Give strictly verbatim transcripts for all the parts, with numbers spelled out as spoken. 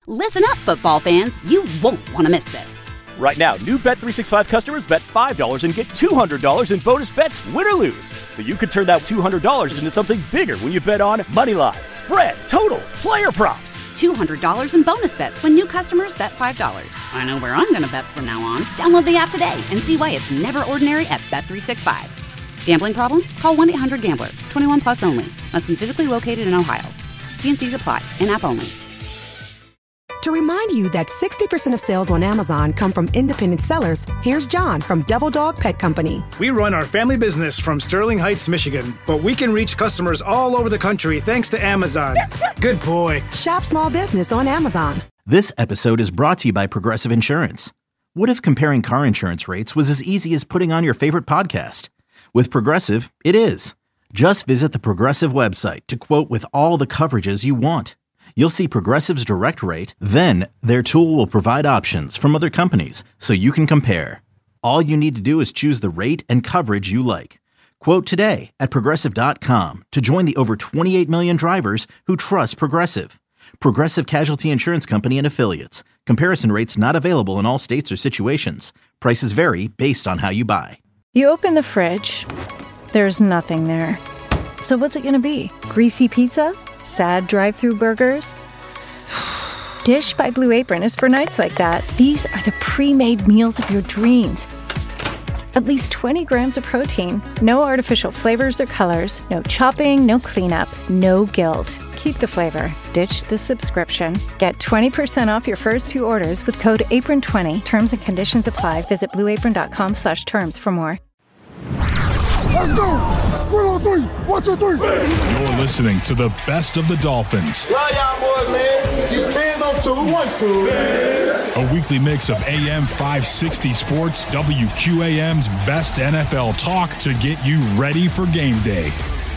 Listen up, football fans. You won't want to miss this. Right now, new Bet three sixty-five customers bet five dollars and get two hundred dollars in bonus bets, win or lose. So you could turn that two hundred dollars into something bigger when you bet on money line, spread, totals, player props. two hundred dollars in bonus bets when new customers bet five dollars. I know where I'm going to bet from now on. Download the app today and see why it's never ordinary at Bet three sixty-five. Gambling problem? Call one eight hundred gambler. twenty-one plus only. Must be physically located in Ohio. T and C's apply. In-app only. To remind you that sixty percent of sales on Amazon come from independent sellers, here's John from Devil Dog Pet Company. We run our family business from Sterling Heights, Michigan, but we can reach customers all over the country thanks to Amazon. Good boy. Shop small business on Amazon. This episode is brought to you by Progressive Insurance. What if comparing car insurance rates was as easy as putting on your favorite podcast? With Progressive, it is. Just visit the Progressive website to quote with all the coverages you want. You'll see Progressive's direct rate, then their tool will provide options from other companies so you can compare. All you need to do is choose the rate and coverage you like. Quote today at Progressive dot com to join the over twenty-eight million drivers who trust Progressive. Progressive Casualty Insurance Company and Affiliates. Comparison rates not available in all states or situations. Prices vary based on how you buy. You open the fridge, there's nothing there. So what's it going to be? Greasy pizza? Sad drive-through burgers? Dish by Blue Apron is for nights like that. These are the pre-made meals of your dreams. At least twenty grams of protein, no artificial flavors or colors, no chopping, no cleanup, no guilt. Keep the flavor. Ditch the subscription. Get twenty percent off your first two orders with code apron twenty. Terms and conditions apply. Visit blueapron.com slash terms for more. Let's go! One, two, three. One, two, three. You're listening to the best of the Dolphins. Love y'all boys, man. Keep hands on two. One, two. A weekly mix of A M five sixty Sports, W Q A M's best N F L talk to get you ready for game day.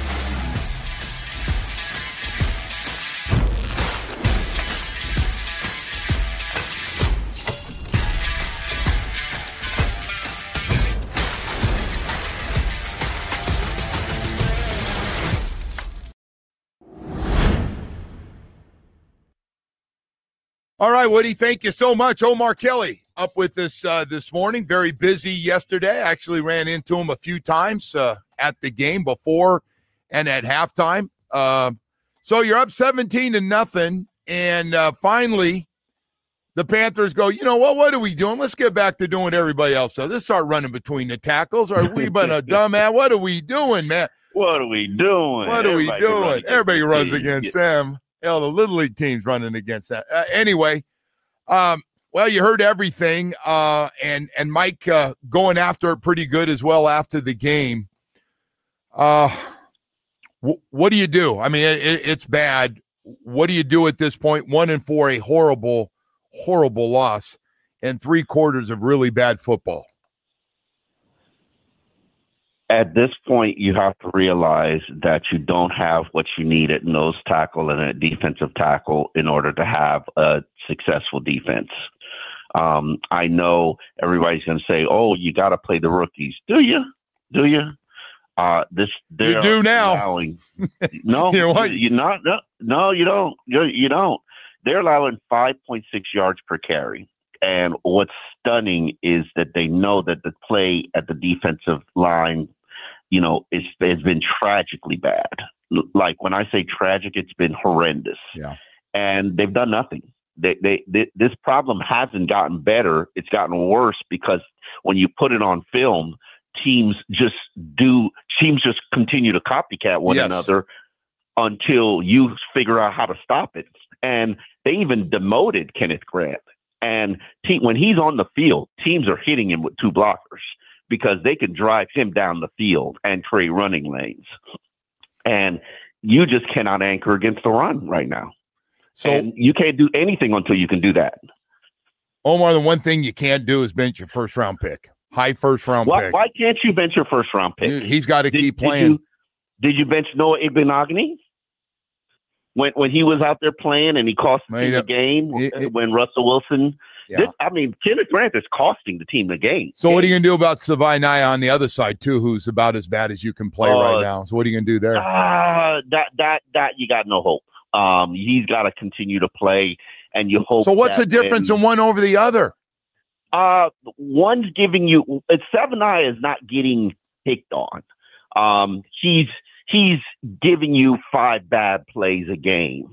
All right, Woody, thank you so much. Omar Kelly up with us uh, this morning. Very busy yesterday. I actually ran into him a few times uh, at the game before and at halftime. Uh, so you're up seventeen to nothing, and uh, finally the Panthers go, you know what, what are we doing? Let's get back to doing what everybody else does. Let's start running between the tackles. Are we been a dumbass? What are we doing, man? What are we doing? What are Everybody we doing? Everybody runs team. against them. Hell, the Little League team's running against that. Uh, anyway, um, well, you heard everything, uh, and and Mike uh, going after it pretty good as well after the game. Uh, w- what do you do? I mean, it, it's bad. What do you do at this point? One and four, a horrible, horrible loss, and three quarters of really bad football. At this point, you have to realize that you don't have what you need at nose tackle and at defensive tackle in order to have a successful defense. Um, I know everybody's going to say, "Oh, you got to play the rookies." Do you? Do you? Uh, this you do now. Allowing, no, you know what? you not. No, no, you don't. You, you don't. They're allowing five point six yards per carry. And what's stunning is that they know that the play at the defensive line, you know, is, has been tragically bad. Like when I say tragic, it's been horrendous. Yeah. And they've done nothing. They, they, they, this problem hasn't gotten better. It's gotten worse because when you put it on film, teams just do, teams just continue to copycat one yes. another until you figure out how to stop it. And they even demoted Kenneth Grant. And te- when he's on the field, teams are hitting him with two blockers because they can drive him down the field and create running lanes. And you just cannot anchor against the run right now. So and you can't do anything until you can do that. Omar, the one thing you can't do is bench your first round pick. High first round why, pick. Why can't you bench your first round pick? He's got to did, keep playing. Did you, did you bench Noah Igbinoghene? When when he was out there playing and he cost the team the game it, it, when Russell Wilson yeah. this, I mean Kenneth Grant is costing the team the game. So what are you gonna do about Savai Naya on the other side too, who's about as bad as you can play uh, right now? So what are you gonna do there? Uh, that that that you got no hope. Um, he's got to continue to play, and you hope. So what's that the difference when, in one over the other? Uh, one's giving you – Savaiinaea is not getting picked on. Um, he's he's giving you five bad plays a game.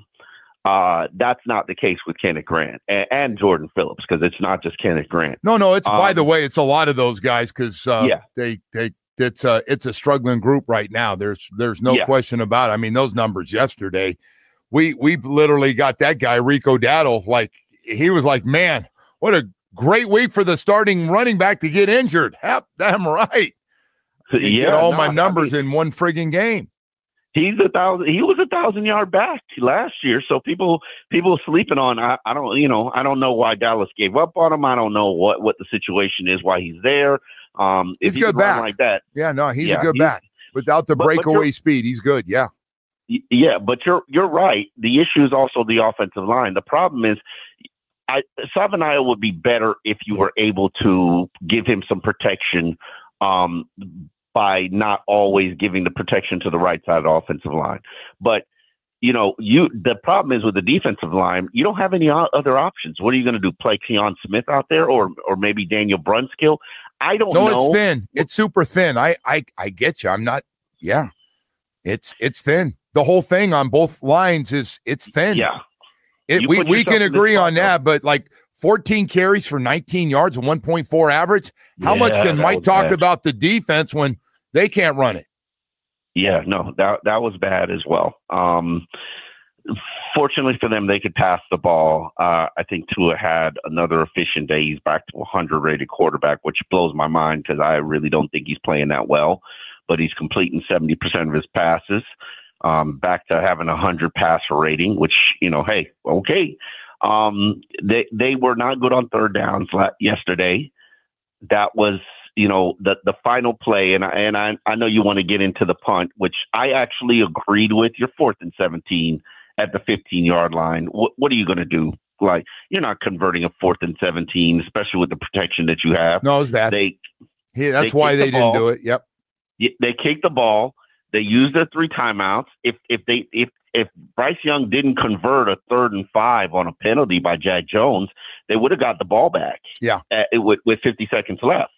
Uh, that's not the case with Kenneth Grant and, and Jordan Phillips, because it's not just Kenneth Grant. No, no. It's um, by the way, it's a lot of those guys because uh, yeah. they they it's a it's a struggling group right now. There's there's no yeah. question about it. I mean, those numbers yesterday, we we literally got that guy Rico Dowdle, like he was like, man, what a great week for the starting running back to get injured. Hap, damn right. You yeah, get all no, my numbers I mean, in one friggin' game. He's a thousand. He was a thousand yard back last year. So people, people sleeping on. I, I don't, you know, I don't know why Dallas gave up on him. I don't know what, what the situation is, why he's there. Um, he's if good back like that. Yeah, no, he's yeah, a good he's, back without the but, breakaway but speed. He's good. Yeah, yeah, but you're you're right. The issue is also the offensive line. The problem is, I Savaiinaea would be better if you were able to give him some protection. Um, by not always giving the protection to the right side of the offensive line. But, you know, you the problem is with the defensive line, you don't have any other options. What are you going to do, play Keon Smith out there or or maybe Daniel Brunskill? I don't no, know. No, it's thin. It's super thin. I, I, I get you. I'm not, yeah. It's it's thin. The whole thing on both lines is it's thin. Yeah. It, we we can agree on that, but like fourteen carries for nineteen yards and one point four average. How yeah, much can Mike talk bad. about the defense when they can't run it? Yeah, no, that that was bad as well. Um, fortunately for them, they could pass the ball. Uh, I think Tua had another efficient day. He's back to a hundred rated quarterback, which blows my mind because I really don't think he's playing that well. But he's completing seventy percent of his passes. Um, back to having a hundred passer rating, which, you know, hey, okay. Um, they they were not good on third downs yesterday. That was, you know, the the final play, and I, and I I know you want to get into the punt, which I actually agreed with. Your fourth and seventeen at the fifteen yard line. What what are you going to do? Like, you're not converting a fourth and seventeen, especially with the protection that you have. No, it was bad. They, yeah, that's they why they the didn't ball. do it. Yep. They kicked the ball. They used their three timeouts. If if they if if Bryce Young didn't convert a third and five on a penalty by Jack Jones, they would have got the ball back. Yeah, at, with with fifty seconds left.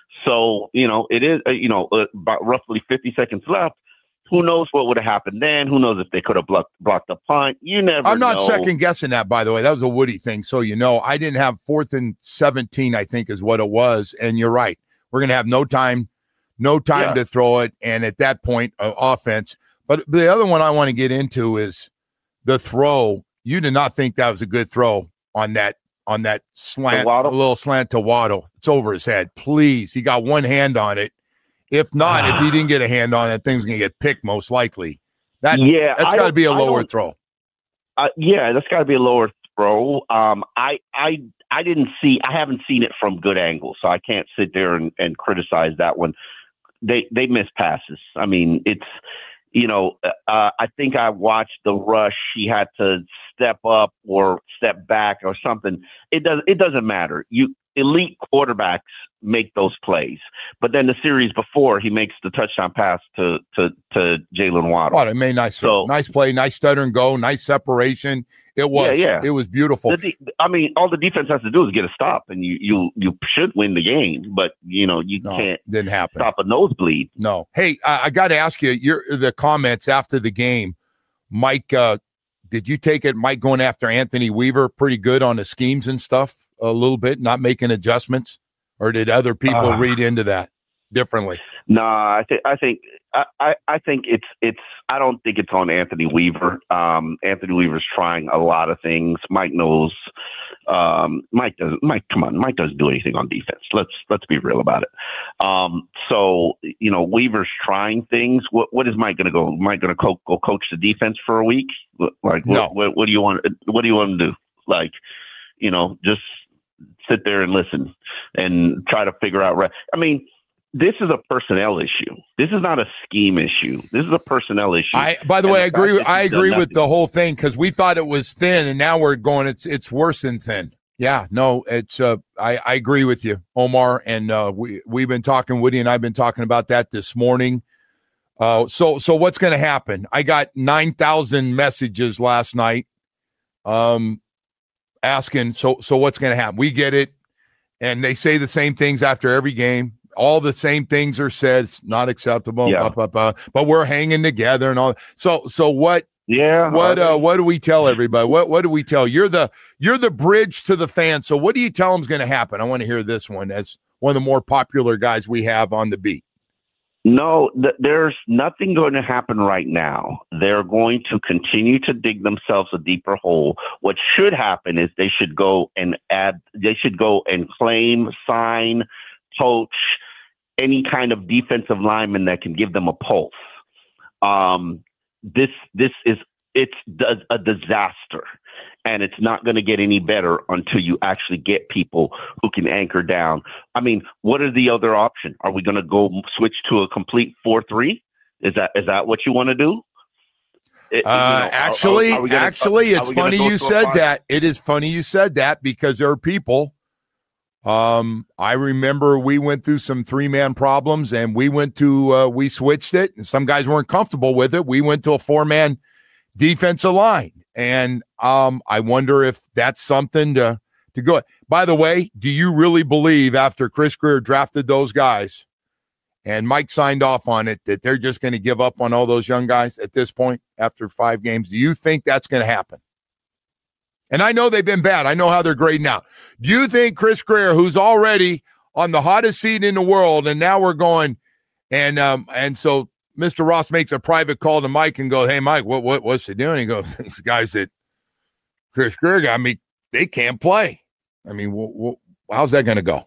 So, you know, it is, uh, you know, uh, about roughly fifty seconds left. Who knows what would have happened then? Who knows if they could have blocked, blocked the punt? You never I'm not know. second guessing that, by the way. That was a Woody thing. So, you know, I didn't have fourth and seventeen, I think is what it was. And you're right. We're going to have no time, no time yeah. to throw it. And at that point, uh, offense. But the other one I want to get into is the throw. You did not think that was a good throw on that. on that slant, a little slant to Waddle. It's over his head. Please. He got one hand on it. If not, if he didn't get a hand on it, thing's going to get picked most likely. That, yeah, that's got to be a lower throw. Uh, yeah, that's got to be a lower throw. Um, I, I, I didn't see, I haven't seen it from good angles, so I can't sit there and, and criticize that one. They, they miss passes. I mean, it's, you know, uh, I think I watched the rush. He had to step up or step back or something. It does. It doesn't matter. You elite quarterbacks make those plays. But then the series before, he makes the touchdown pass to to to Jalen Waddle. Waddle made nice, so, nice play, nice stutter and go, nice separation. It was, yeah, yeah. It was beautiful. The, I mean, all the defense has to do is get a stop, and you you you should win the game. But you know, you no, can't didn't happen. Stop a nosebleed. No. Hey, I, I got to ask you, your the comments after the game, Mike. Uh, did you take it, Mike, going after Anthony Weaver pretty good on the schemes and stuff a little bit, not making adjustments, or did other people uh, read into that differently? No, nah, I think I think I, I think it's it's I don't think it's on Anthony Weaver. Um, Anthony Weaver's trying a lot of things. Mike knows. Um, Mike doesn't. Mike, come on, Mike doesn't do anything on defense. Let's let's be real about it. Um, so you know, Weaver's trying things. What what is Mike going to go? Mike going to co- go coach the defense for a week? Like, no. what, what what do you want? What do you want to do? Like, you know, just sit there and listen and try to figure out. Right. I mean. This is a personnel issue. This is not a scheme issue. This is a personnel issue. I, by the and way, the I agree. I agree with nothing. the whole thing because we thought it was thin, and now we're going. It's it's worse than thin. Yeah, no, it's. Uh, I I agree with you, Omar, and uh, we we've been talking. Woody and I've been talking about that this morning. Uh, so so what's going to happen? I got nine thousand messages last night. Um, asking, so so what's going to happen? We get it. And they say the same things after every game. All the same things are said. It's not acceptable. Yeah. Blah, blah, blah. But we're hanging together and all. So so what? Yeah. What uh, what do we tell everybody? What what do we tell? You're the you're the bridge to the fans. So what do you tell them is going to happen? I want to hear this one as one of the more popular guys we have on the beat. No, th- there's nothing going to happen right now. They're going to continue to dig themselves a deeper hole. What should happen is they should go and add, they should go and claim, sign, poach any kind of defensive lineman that can give them a pulse. Um, this, this is, it's a disaster. And it's not going to get any better until you actually get people who can anchor down. I mean, what are the other options? Are we going to go switch to a complete four three? Is that is that what you want to do? It, uh, you know, actually, are, are gonna, actually, are, it's are funny you said that. It is funny you said that because there are people. Um, I remember we went through some three man problems, and we went to uh, we switched it, and some guys weren't comfortable with it. We went to a four man defensive line. And um, I wonder if that's something to, to go. By the way, do you really believe after Chris Grier drafted those guys and Mike signed off on it that they're just going to give up on all those young guys at this point after five games? Do you think that's going to happen? And I know they've been bad. I know how they're grading out. Do you think Chris Grier, who's already on the hottest seat in the world, and now we're going, and um, and so Mister Ross makes a private call to Mike and goes, hey, Mike, what what what's he doing? He goes, these guys that Chris Grier got me, they can't play. I mean, wh- wh- how's that going to go? I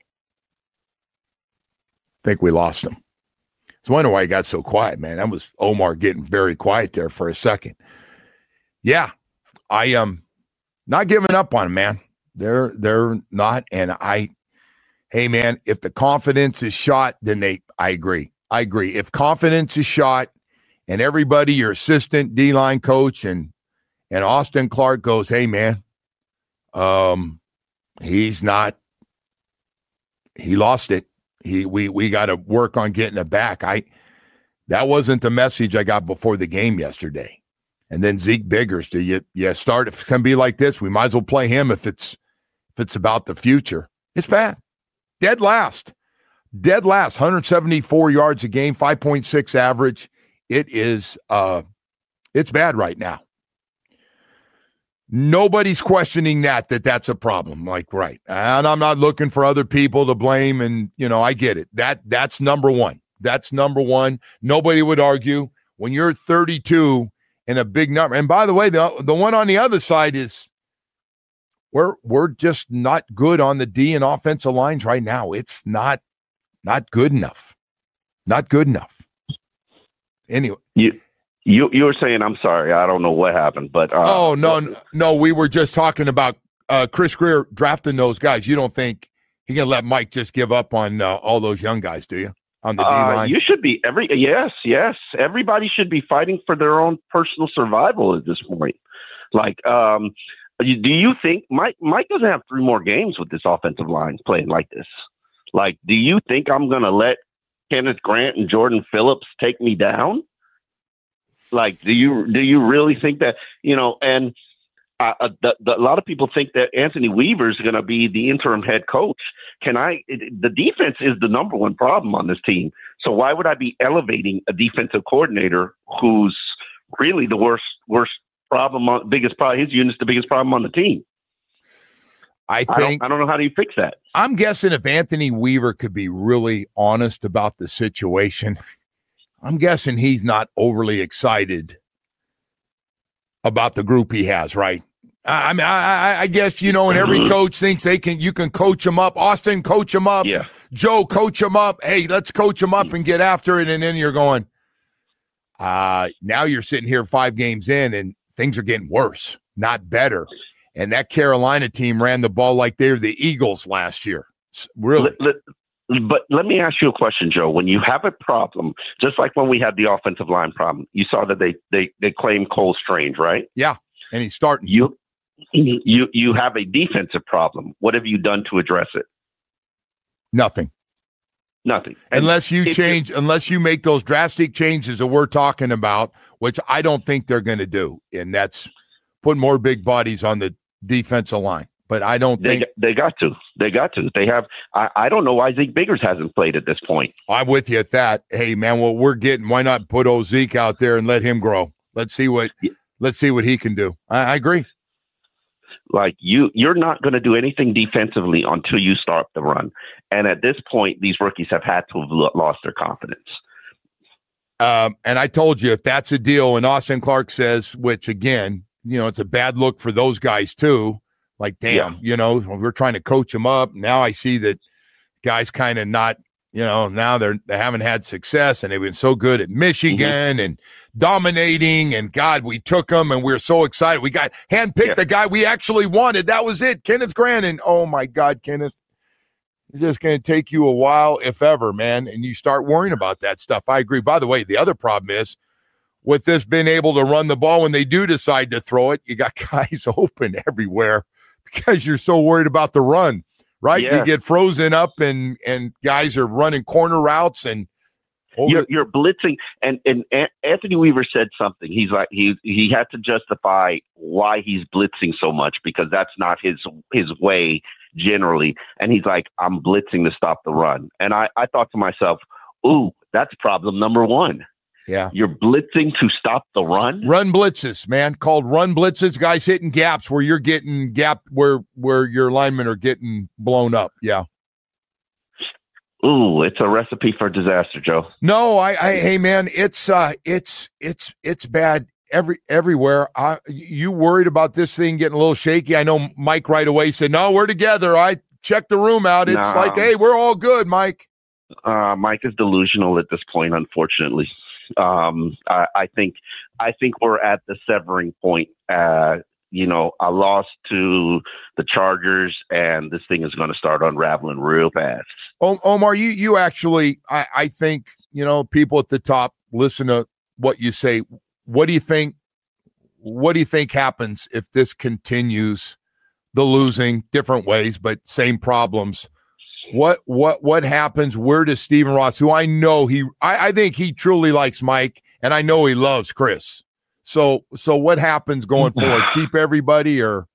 think we lost him. I was wondering why he got so quiet, man. That was Omar getting very quiet there for a second. Yeah, I am um, not giving up on him, man. They're they're not, and I, hey, man, if the confidence is shot, then they, I agree. I agree. If confidence is shot and everybody, your assistant D-line coach and and Austin Clark goes, hey, man, um, he's not, he lost it. He we we got to work on getting it back. I that wasn't the message I got before the game yesterday. And then Zeke Biggers, do you you start if it's gonna be like this, we might as well play him if it's if it's about the future. It's bad. Dead last. Dead last, one hundred seventy-four yards a game, five point six average. It is, uh, it's bad right now. Nobody's questioning that, that that's a problem. Like, right. And I'm not looking for other people to blame. And, you know, I get it. That That's number one. That's number one. Nobody would argue when you're thirty-two and a big number. And by the way, the, the one on the other side is we're, we're just not good on the D and offensive lines right now. It's not. Not good enough. Not good enough. Anyway. You you you were saying, I'm sorry, I don't know what happened, but uh, Oh, no, no, no, we were just talking about uh, Chris Grier drafting those guys. You don't think he's going to let Mike just give up on uh, all those young guys, do you? On the uh, D-line? You should be every yes, yes. Everybody should be fighting for their own personal survival at this point. Like, um, do you think Mike Mike doesn't have three more games with this offensive line playing like this? Like, do you think I'm going to let Kenneth Grant and Jordan Phillips take me down? Like, do you do you really think that, you know, and uh, the, the, a lot of people think that Anthony Weaver is going to be the interim head coach. Can I, it, the defense is the number one problem on this team. So why would I be elevating a defensive coordinator who's really the worst, worst problem, on, biggest problem, his unit's the biggest problem on the team? I think I don't, I don't know how do you fix that. I'm guessing if Anthony Weaver could be really honest about the situation, I'm guessing he's not overly excited about the group he has, right? I, I mean, I, I guess, you know, and every coach thinks they can, you can coach him up. Austin, coach him up. Yeah. Joe, coach him up. Hey, let's coach him up and get after it. And then you're going, uh, now you're sitting here five games in and things are getting worse, not better. And that Carolina team ran the ball like they were the Eagles last year. Really. Let, let, but let me ask you a question, Joe. When you have a problem, just like when we had the offensive line problem, you saw that they they they claimed Cole Strange, right? Yeah, and he's starting. You you you have a defensive problem. What have you done to address it? Nothing. Nothing. And unless you change, unless you make those drastic changes that we're talking about, which I don't think they're going to do, and that's put more big bodies on the defensive line. But I don't they, think they got to. They got to. They have. I, I don't know why Zeke Biggers hasn't played at this point. I'm with you at that. Hey, man, what we're getting, why not put old Zeke out there and let him grow? Let's see what yeah. let's see what he can do. I, I agree. Like you, you're not going to do anything defensively until you start the run. And at this point, these rookies have had to have lost their confidence. Um, and I told you, if that's a deal, and Austin Clark says, which again, you know, it's a bad look for those guys too. Like, damn, yeah. you know, we're trying to coach them up. Now I see that guys kind of not, you know, now they're they haven't had success, and they've been so good at Michigan mm-hmm. and dominating. And God, we took them, and we we're so excited. We got handpicked yeah. the guy we actually wanted. That was it, Kenneth Grant. And oh my God, Kenneth, it's just going to take you a while, if ever, man. And you start worrying about that stuff. I agree. By the way, the other problem is with this being able to run the ball when they do decide to throw it, you got guys open everywhere because you're so worried about the run. Right, yeah. You get frozen up, and and guys are running corner routes, and over- you're, you're blitzing. And and Anthony Weaver said something. He's like he he had to justify why he's blitzing so much because that's not his his way generally. And he's like, I'm blitzing to stop the run. And I I thought to myself, ooh, that's problem number one. Yeah. You're blitzing to stop the run? Run blitzes, man. Called run blitzes. Guys hitting gaps where you're getting gap where where your linemen are getting blown up. Yeah. Ooh, it's a recipe for disaster, Joe. No, I, I hey man, it's uh it's it's it's bad every everywhere. I you worried about this thing getting a little shaky? I know Mike right away said, no, we're together. I checked the room out. It's nah. like, hey, we're all good, Mike. Uh Mike is delusional at this point, unfortunately. Um, I, I think I think we're at the severing point. Uh, you know, I lost to the Chargers, and this thing is going to start unraveling real fast. Omar, you you actually, I, I think, you know, people at the top listen to what you say. What do you think? What do you think happens if this continues? The losing, different ways, but same problems. What what what happens? Where does Stephen Ross, who I know he, I, I think he truly likes Mike, and I know he loves Chris. So so what happens going forward? Keep everybody, or?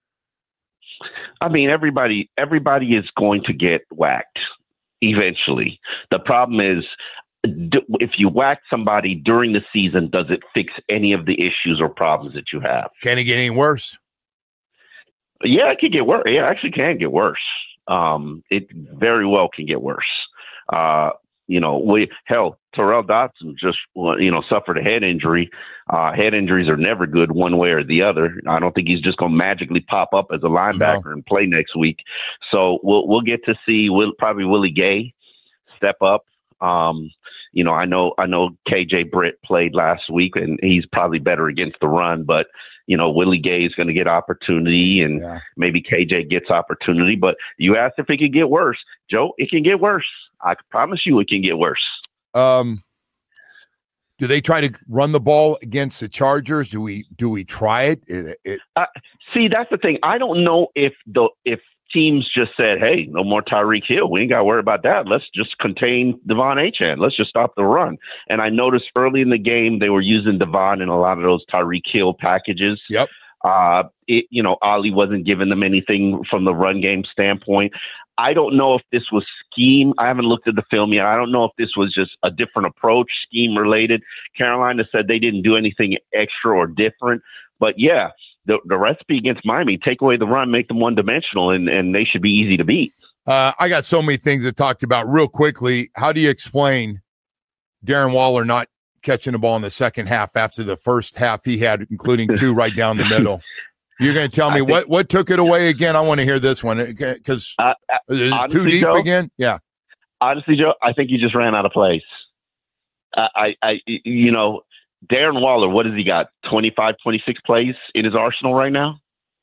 I mean, everybody everybody is going to get whacked eventually. The problem is, if you whack somebody during the season, does it fix any of the issues or problems that you have? Can it get any worse? Yeah, it can get worse. Yeah, it actually can get worse. Um, it very well can get worse. Uh, you know, we hell, Terrell Dodson just you know suffered a head injury. Uh, head injuries are never good one way or the other. I don't think he's just going to magically pop up as a linebacker no. and play next week. So we'll we'll get to see. Will probably Willie Gay step up. Um, you know, I know I know K J Britt played last week, and he's probably better against the run, but. You know, Willie Gay is going to get opportunity, and yeah. maybe K J gets opportunity. But you asked if it could get worse. Joe, it can get worse. I can promise you it can get worse. Um, do they try to run the ball against the Chargers? Do we do we try it? it, it uh, see, that's the thing. I don't know if the if teams just said, hey, no more Tyreek Hill. We ain't got to worry about that. Let's just contain Devon Achane. Let's just stop the run. And I noticed early in the game, they were using Devon in a lot of those Tyreek Hill packages. Yep. Uh, it, you know, Ali wasn't giving them anything from the run game standpoint. I don't know if this was scheme. I haven't looked at the film yet. I don't know if this was just a different approach, scheme related. Carolina said they didn't do anything extra or different. But yeah, The, the recipe against Miami, take away the run, make them one-dimensional, and, and they should be easy to beat. Uh, I got so many things to talk about real quickly. How do you explain Darren Waller not catching the ball in the second half after the first half he had, including two right down the middle? You're going to tell me think, what, what took it away again? I want to hear this one because uh, is it too deep Joe, again? Yeah. Honestly, Joe, I think you just ran out of plays. Uh, I, I, you know, Darren Waller, what has he got? twenty-five, twenty-six plays in his arsenal right now?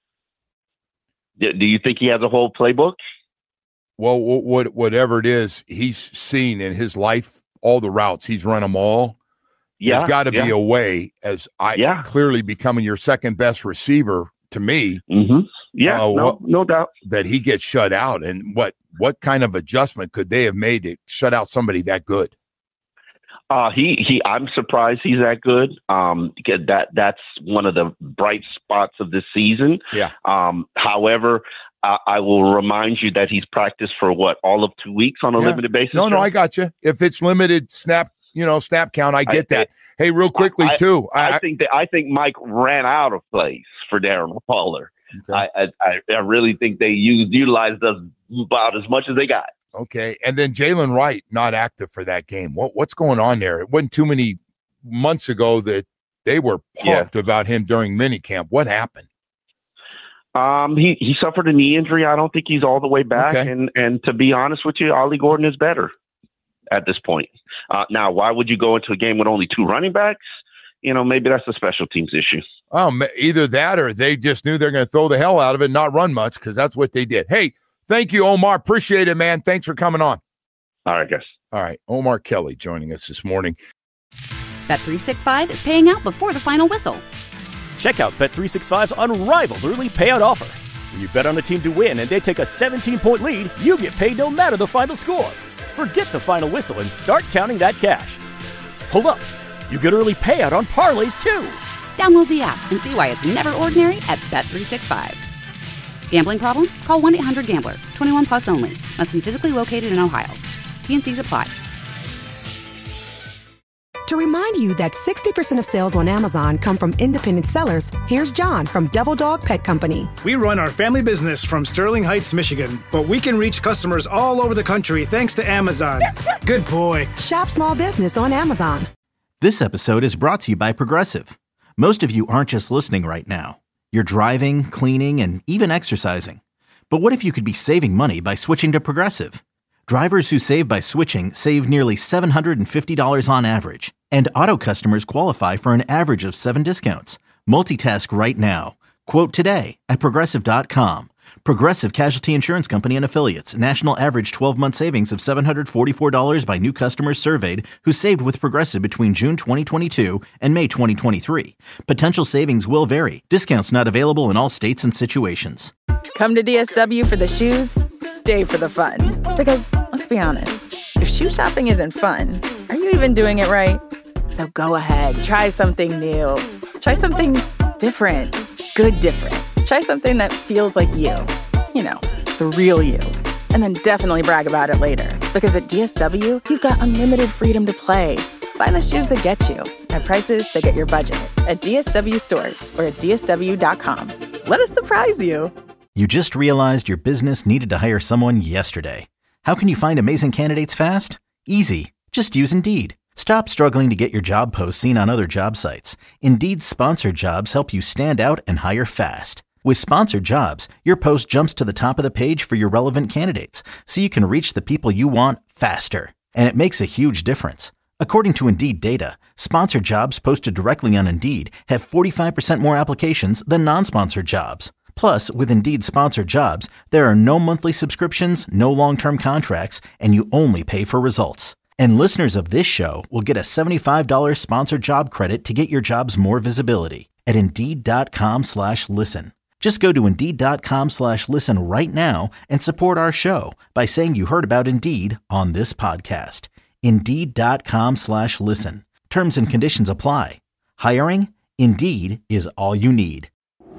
Do you think he has a whole playbook? Well, what, whatever it is, he's seen in his life, all the routes, he's run them all. Yeah, There's got to yeah. be a way, as I yeah. clearly becoming your second best receiver to me. Mm-hmm. Yeah, uh, no, what, no doubt. That he gets shut out. And what, what kind of adjustment could they have made to shut out somebody that good? Uh, he, he, I'm surprised he's that good. Um, because that, that's one of the bright spots of this season. Yeah. Um, however, I, I will remind you that he's practiced for what, all of two weeks on a yeah. limited basis. No, no, Joe? I got you. If it's limited snap, you know, snap count, I get I, that. I, hey, real quickly I, too, I, I, I think that I think Mike ran out of plays for Darren Waller. Okay. I, I I really think they used utilized us about as much as they got. Okay, and then Jalen Wright not active for that game. What what's going on there? It wasn't too many months ago that they were pumped yeah. about him during minicamp. What happened? Um, he, he suffered a knee injury. I don't think he's all the way back. Okay. And, and to be honest with you, Ollie Gordon is better at this point. Uh, now, why would you go into a game with only two running backs? You know, maybe that's a special teams issue. Oh, either that or they just knew they're going to throw the hell out of it and not run much because that's what they did. Hey, thank you, Omar. Appreciate it, man. Thanks for coming on. All right, guys. All right. Omar Kelly joining us this morning. Bet three sixty-five is paying out before the final whistle. Check out Bet three sixty-five's unrivaled early payout offer. When you bet on a team to win and they take a seventeen-point lead, you get paid no matter the final score. Forget the final whistle and start counting that cash. Hold up. You get early payout on parlays, too. Download the app and see why it's never ordinary at Bet three sixty-five. Gambling problem? Call one eight hundred gambler. twenty-one plus only. Must be physically located in Ohio. T N Cs apply. To remind you that sixty percent of sales on Amazon come from independent sellers, here's John from Devil Dog Pet Company. We run our family business from Sterling Heights, Michigan, but we can reach customers all over the country thanks to Amazon. Good boy. Shop small business on Amazon. This episode is brought to you by Progressive. Most of you aren't just listening right now. You're driving, cleaning, and even exercising. But what if you could be saving money by switching to Progressive? Drivers who save by switching save nearly seven hundred fifty dollars on average. And auto customers qualify for an average of seven discounts. Multitask right now. Quote today at Progressive dot com. Progressive Casualty Insurance Company and Affiliates. National average twelve-month savings of seven hundred forty-four dollars by new customers surveyed who saved with Progressive between June twenty twenty-two and May twenty twenty-three. Potential savings will vary. Discounts not available in all states and situations. Come to D S W for the shoes, stay for the fun. Because, let's be honest, if shoe shopping isn't fun, are you even doing it right? So go ahead, try something new. Try something different. Good different. Try something that feels like you. You know, the real you. And then definitely brag about it later. Because at D S W, you've got unlimited freedom to play. Find the shoes that get you at prices that get your budget at D S W stores or at D S W dot com. Let us surprise you. You just realized your business needed to hire someone yesterday. How can you find amazing candidates fast? Easy. Just use Indeed. Stop struggling to get your job posts seen on other job sites. Indeed's sponsored jobs help you stand out and hire fast. With sponsored jobs, your post jumps to the top of the page for your relevant candidates, so you can reach the people you want faster. And it makes a huge difference. According to Indeed data, sponsored jobs posted directly on Indeed have forty-five percent more applications than non-sponsored jobs. Plus, with Indeed sponsored jobs, there are no monthly subscriptions, no long-term contracts, and you only pay for results. And listeners of this show will get a seventy-five dollars sponsored job credit to get your jobs more visibility at Indeed.com slash listen. Just go to Indeed.com slash listen right now and support our show by saying you heard about Indeed on this podcast. Indeed.com slash listen. Terms and conditions apply. Hiring? Indeed is all you need.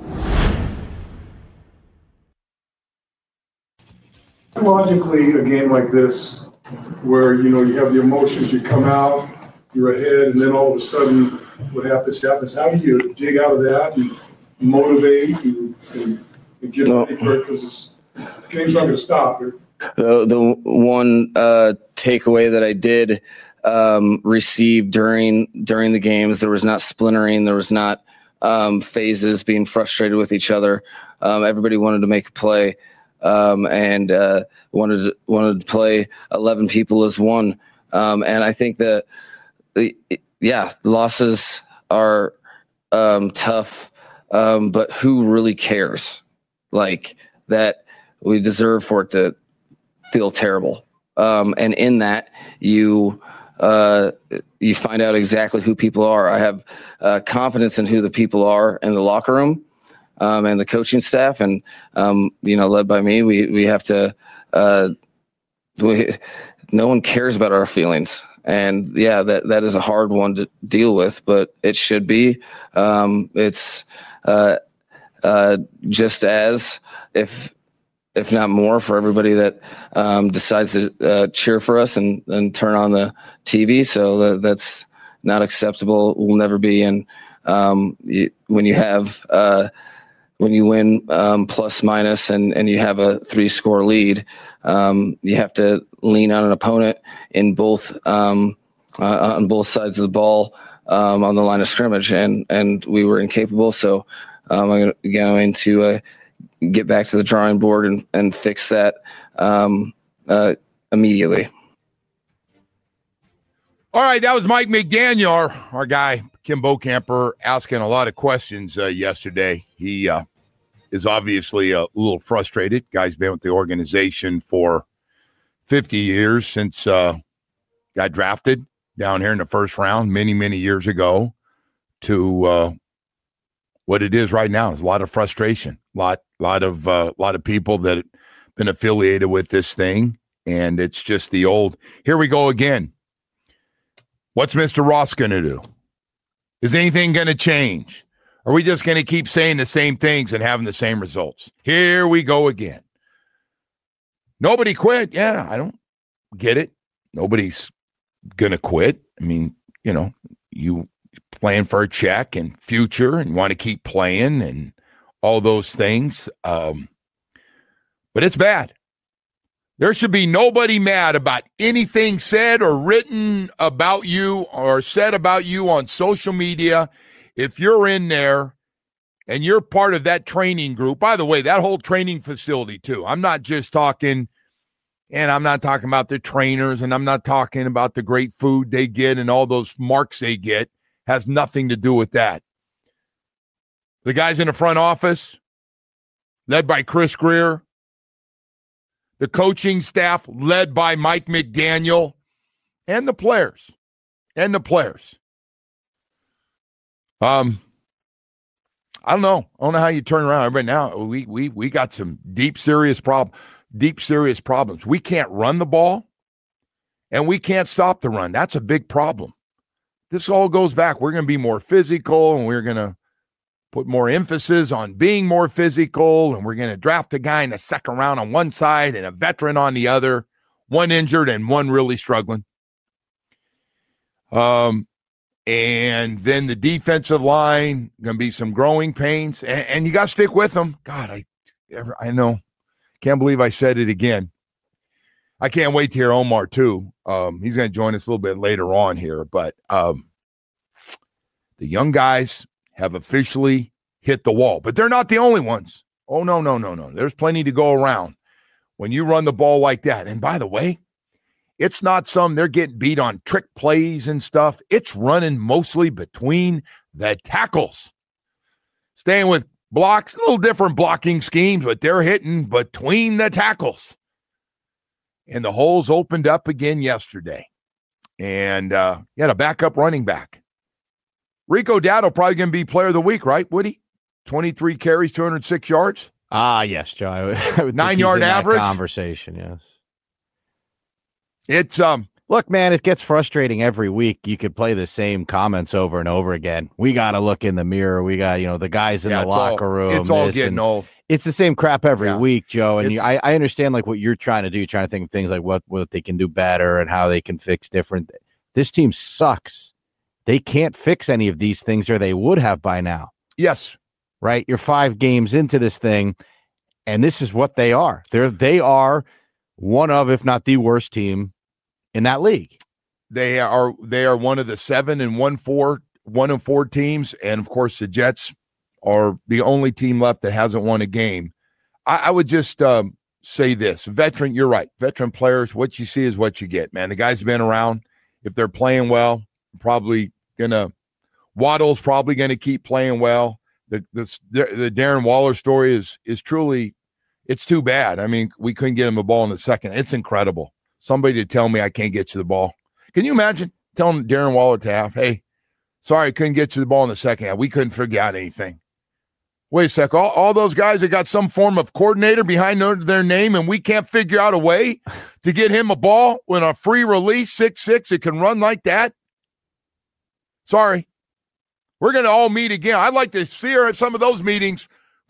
Logically, a game like this, where, you know, you have the emotions, you come out, you're ahead, and then all of a sudden what happens happens. How do you dig out of that and motivate and, and, and get ready for it? Because the game's not going to stop. The, the one uh, takeaway that I did um, receive during during the games, there was not splintering, there was not um, phases being frustrated with each other. Um, everybody wanted to make a play. Um, and uh, wanted wanted to play eleven people as one, um, and I think that the yeah losses are um, tough, um, but who really cares? Like that, we deserve for it to feel terrible, um, and in that you uh, you find out exactly who people are. I have uh, confidence in who the people are in the locker room. Um, and the coaching staff, and um, you know, led by me, we we have to. Uh, we, no one cares about our feelings, and yeah, that that is a hard one to deal with, but it should be. Um, it's uh, uh, just as if if not more, for everybody that um, decides to uh, cheer for us and, and turn on the T V. So that, that's not acceptable. Will never be. And um, you, when you have uh, when you win um, plus minus and, and you have a three score lead, um, you have to lean on an opponent in both um, uh, on both sides of the ball um, on the line of scrimmage, and and we were incapable. So um, I'm going to uh, get back to the drawing board and, and fix that um, uh, immediately. All right, that was Mike McDaniel, our, our guy, Kim Bokamper, asking a lot of questions uh, yesterday. He uh, is obviously a little frustrated. Guy's been with the organization for fifty years since uh, got drafted down here in the first round many, many years ago to uh, what it is right now. There's a lot of frustration, a lot, lot of, uh, lot of people that have been affiliated with this thing, and it's just the old, here we go again. What's Mister Ross going to do? Is anything going to change? Are we just going to keep saying the same things and having the same results? Here we go again. Nobody quit. Yeah, I don't get it. Nobody's going to quit. I mean, you know, you playing for a check and future and want to keep playing and all those things. Um, but it's bad. There should be nobody mad about anything said or written about you or said about you on social media. If you're in there and you're part of that training group, by the way, that whole training facility too. I'm not just talking, and I'm not talking about the trainers, and I'm not talking about the great food they get and all those marks they get. Has nothing to do with that. The guys in the front office, led by Chris Greer, the coaching staff led by Mike McDaniel, and the players, and the players. Um, I don't know. I don't know how you turn around. Right now, we we we got some deep, serious problem, deep, serious problems. We can't run the ball, and we can't stop the run. That's a big problem. This all goes back. We're going to be more physical, and we're going to put more emphasis on being more physical, and we're going to draft a guy in the second round on one side and a veteran on the other, one injured and one really struggling. Um, and then the defensive line, going to be some growing pains, and, and you got to stick with them. God, I, I know. Can't believe I said it again. I can't wait to hear Omar too. Um, he's going to join us a little bit later on here, but um, the young guys have officially hit the wall, but they're not the only ones. Oh, no, no, no, no. There's plenty to go around when you run the ball like that. And by the way, it's not some they're getting beat on trick plays and stuff. It's running mostly between the tackles. Staying with blocks, a little different blocking schemes, but they're hitting between the tackles. And the holes opened up again yesterday. And uh, you had a backup running back. Rico Dowdle probably going to be player of the week, right, Woody? twenty-three carries, two hundred six yards. Ah, yes, Joe. I would, I would Nine-yard average. Conversation, yes. It's um. Look, man, it gets frustrating every week. You could play the same comments over and over again. We got to look in the mirror. We got, you know, the guys in yeah, the locker all, room. It's all getting old. It's the same crap every yeah. week, Joe. And you, I, I understand like what you're trying to do. You're trying to think of things like what, what they can do better and how they can fix different. This team sucks. They can't fix any of these things, or they would have by now. Yes. Right? You're five games into this thing, and this is what they are. They're they are one of, if not the worst team in that league. They are they are one of the seven and one four one and four teams, and of course the Jets are the only team left that hasn't won a game. I, I would just um, say this: veteran, you're right. Veteran players, what you see is what you get, man. The guys have been around. If they're playing well, probably gonna Waddle's probably gonna keep playing well. The the the Darren Waller story is is truly, it's too bad. I mean, we couldn't get him a ball in the second. It's incredible. Somebody to tell me I can't get you the ball. Can you imagine telling Darren Waller to half, hey, sorry, I couldn't get you the ball in the second half. We couldn't figure out anything. Wait a sec. All, all those guys that got some form of coordinator behind their, their name, and we can't figure out a way to get him a ball when a free release, six six, it can run like that? Sorry. We're going to all meet again. I'd like to see her at some of those meetings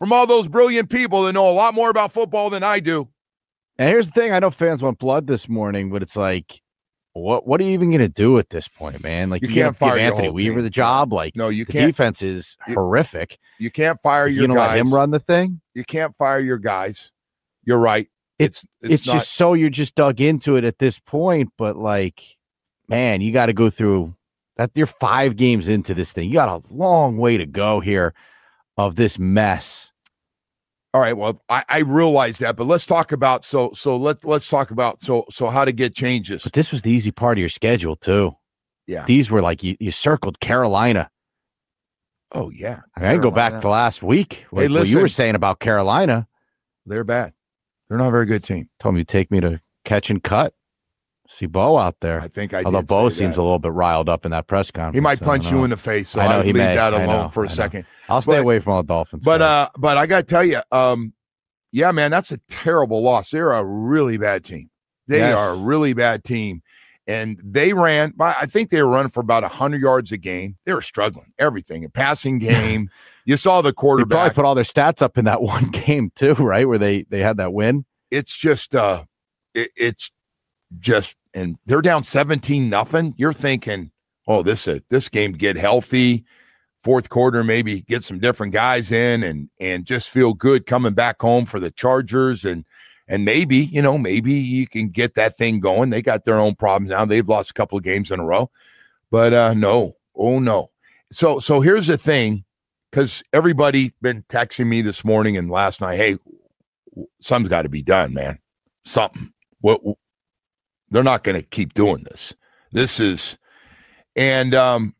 from all those brilliant people that know a lot more about football than I do. And here's the thing. I know fans want blood this morning, but it's like, what What are you even going to do at this point, man? Like, you, you can't fire give Anthony your Weaver team. the job. Like, no, you the can't. defense is you, horrific. You can't fire you your know, guys. Let him run the thing. You can't fire your guys. You're right. It's it's, it's, not, just so you're just dug into it at this point. But like, man, you got to go through that. You're five games into this thing. You got a long way to go here of this mess. All right. Well, I, I realize that, but let's talk about so so let's let's talk about so so how to get changes. But this was the easy part of your schedule too. Yeah. These were like you, you circled Carolina. Oh yeah. I, mean, I go back to last week. Like, Hey, what listen, you were saying about Carolina. They're bad. They're not a very good team. Told me to take me to catch and cut. See Bo out there. I think I Although did Bo say seems that. a little bit riled up in that press conference. He might I punch don't you know. in the face, so I know I'll he leave may. that I alone know, for a I know. second. I'll stay But- away from all Dolphins. But guys. uh, but I got to tell you, um, yeah, man, that's a terrible loss. They're a really bad team. They Yes. are a really bad team, and they ran. I think they were running for about a hundred yards a game. They were struggling everything, a passing game. You saw the they quarterback. probably put all their stats up in that one game too, right? Where they they had that win. It's just, uh, it, it's just, and they're down seventeen nothing. You're thinking, oh, this uh, this game get healthy. Fourth quarter, maybe get some different guys in and and just feel good coming back home for the Chargers. And and maybe, you know, maybe you can get that thing going. They got their own problems now. They've lost a couple of games in a row. But uh, no, oh, no. So so here's the thing, because everybody been texting me this morning and last night, hey, something's got to be done, man. Something. What? They're not going to keep doing this. This is, and um,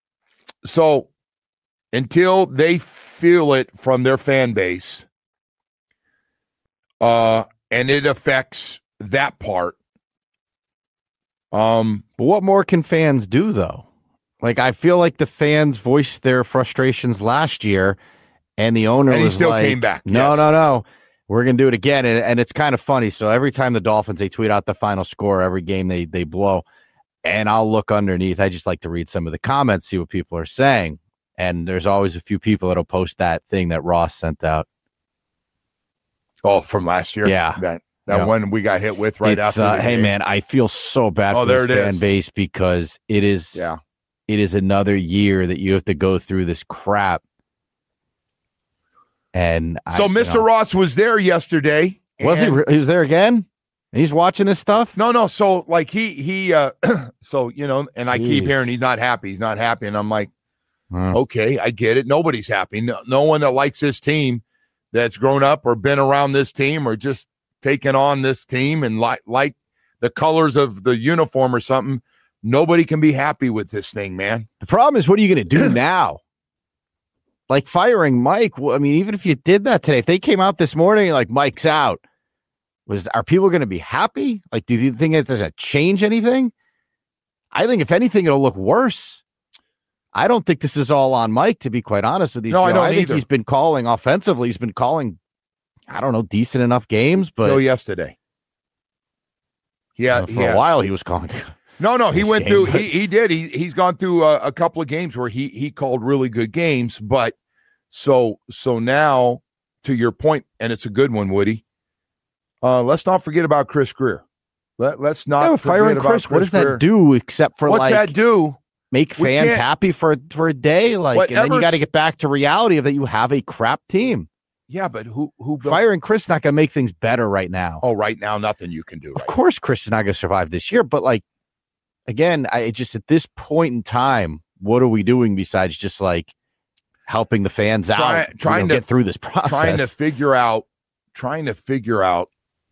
so until they feel it from their fan base, uh, and it affects that part. Um, but what more can fans do though? Like, I feel like the fans voiced their frustrations last year, and the owner And he was still like, came back, No, yes. no, no. We're going to do it again. And, and it's kind of funny. So every time the Dolphins, they tweet out the final score, every game they they blow. And I'll look underneath. I just like to read some of the comments, see what people are saying. And there's always a few people that'll post that thing that Ross sent out. Oh, from last year? Yeah. That that Yeah. one we got hit with right It's, after. uh, the hey, game. man, I feel so bad Oh, for there this it fan is. base because it is, Yeah. it is another year that you have to go through this crap. And So I, you Mister know, Ross was there yesterday. was he? and- re- He was there again? And he's watching this stuff? No, no. So like he he uh so you know, and I keep Jeez. hearing he's not happy. He's not happy. And I'm like, Hmm. okay, I get it. Nobody's happy. No, no one that likes this team that's grown up or been around this team or just taken on this team and like like the colors of the uniform or something. Nobody can be happy with this thing, man. The problem is, what are you going to do now? Like firing Mike. Well, I mean, even if you did that today, if they came out this morning like Mike's out, was are people going to be happy? Like, do you think it doesn't change anything? I think if anything, it'll look worse. I don't think this is all on Mike, to be quite honest with you. No, I Joe. don't I think either. he's been calling offensively. He's been calling, I don't know, decent enough games, but Till yesterday. Yeah, uh, for a while he was calling. No, no, he Nice went game, through. but- He he did. He he's gone through a, a couple of games where he he called really good games. But so so now, to your point, and it's a good one, Woody. Uh, let's not forget about Chris Greer. Let let's not Yeah, forget firing about Chris. What does Greer. that do except for What's like that do? make We fans can't- happy for for a day? Like, and then Whatever you got to s- get back to reality of that you have a crap team. Yeah, but who who built- Firing Chris is not going to make things better right now. Oh, right now, nothing you can do. Of Right. course, Chris is not going to survive this year, but like, again, I just at this point in time, what are we doing besides just like helping the fans Try- out, you trying know, to- get through this process? Trying to figure out. Trying to figure out.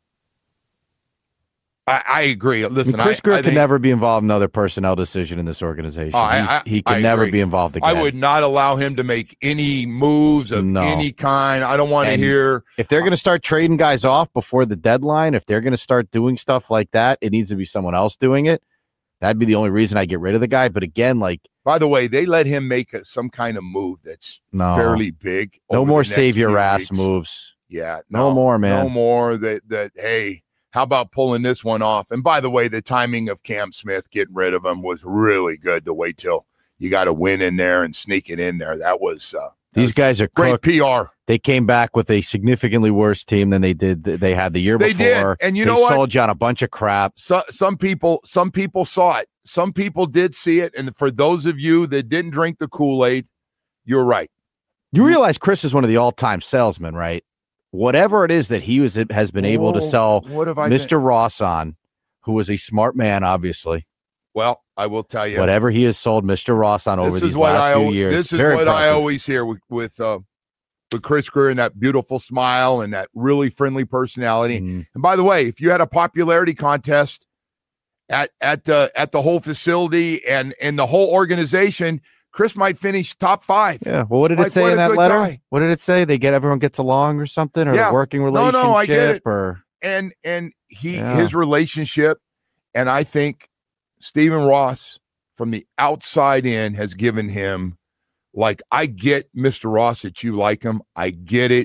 I, I agree. I mean, Listen, Chris I, Greer I can think- never be involved in another personnel decision in this organization. Oh, I- He's- I- he can I never agree. be involved again. I would not allow him to make any moves of No. any kind. I don't want to And hear. If they're going to start trading guys off before the deadline, if they're going to start doing stuff like that, it needs to be someone else doing it. That'd be the only reason I get rid of the guy. But again, like, By the way, they let him make a, some kind of move that's No. fairly big. no over more the next save your few ass weeks. moves. Yeah, No more, man. No more. That that hey, how about pulling this one off? And by the way, the timing of Cam Smith getting rid of him was really good. To wait till you got to win in there and sneak it in there. That was uh, These guys are great cooked. P R. They came back with a significantly worse team than they did. They had the year They before. did, and you they know what? Sold you on a bunch of crap. So, some people, some people saw it. Some people did see it, and for those of you that didn't drink the Kool-Aid, you're right. You realize Chris is one of the all-time salesmen, right? Whatever it is that he was has been able to Oh, sell what have I Mister been- Ross on, who was a smart man, obviously. Well, I will tell you, Whatever he has sold Mister Ross on over this these is what last I few al- years. This is Very what I impressive. always hear with with uh, with Chris Greer and that beautiful smile and that really friendly personality. Mm. And by the way, if you had a popularity contest at at the at the whole facility and and the whole organization, Chris might finish top five. Yeah. Well, what did Like, it say what in a that good letter? guy. What did it say? They get everyone gets along or something, or Yeah. a working No, relationship, no, I get it. or And and he Yeah. his relationship, and I think Stephen Ross from the outside in has given him, like, I get Mister Ross that you like him. I get it.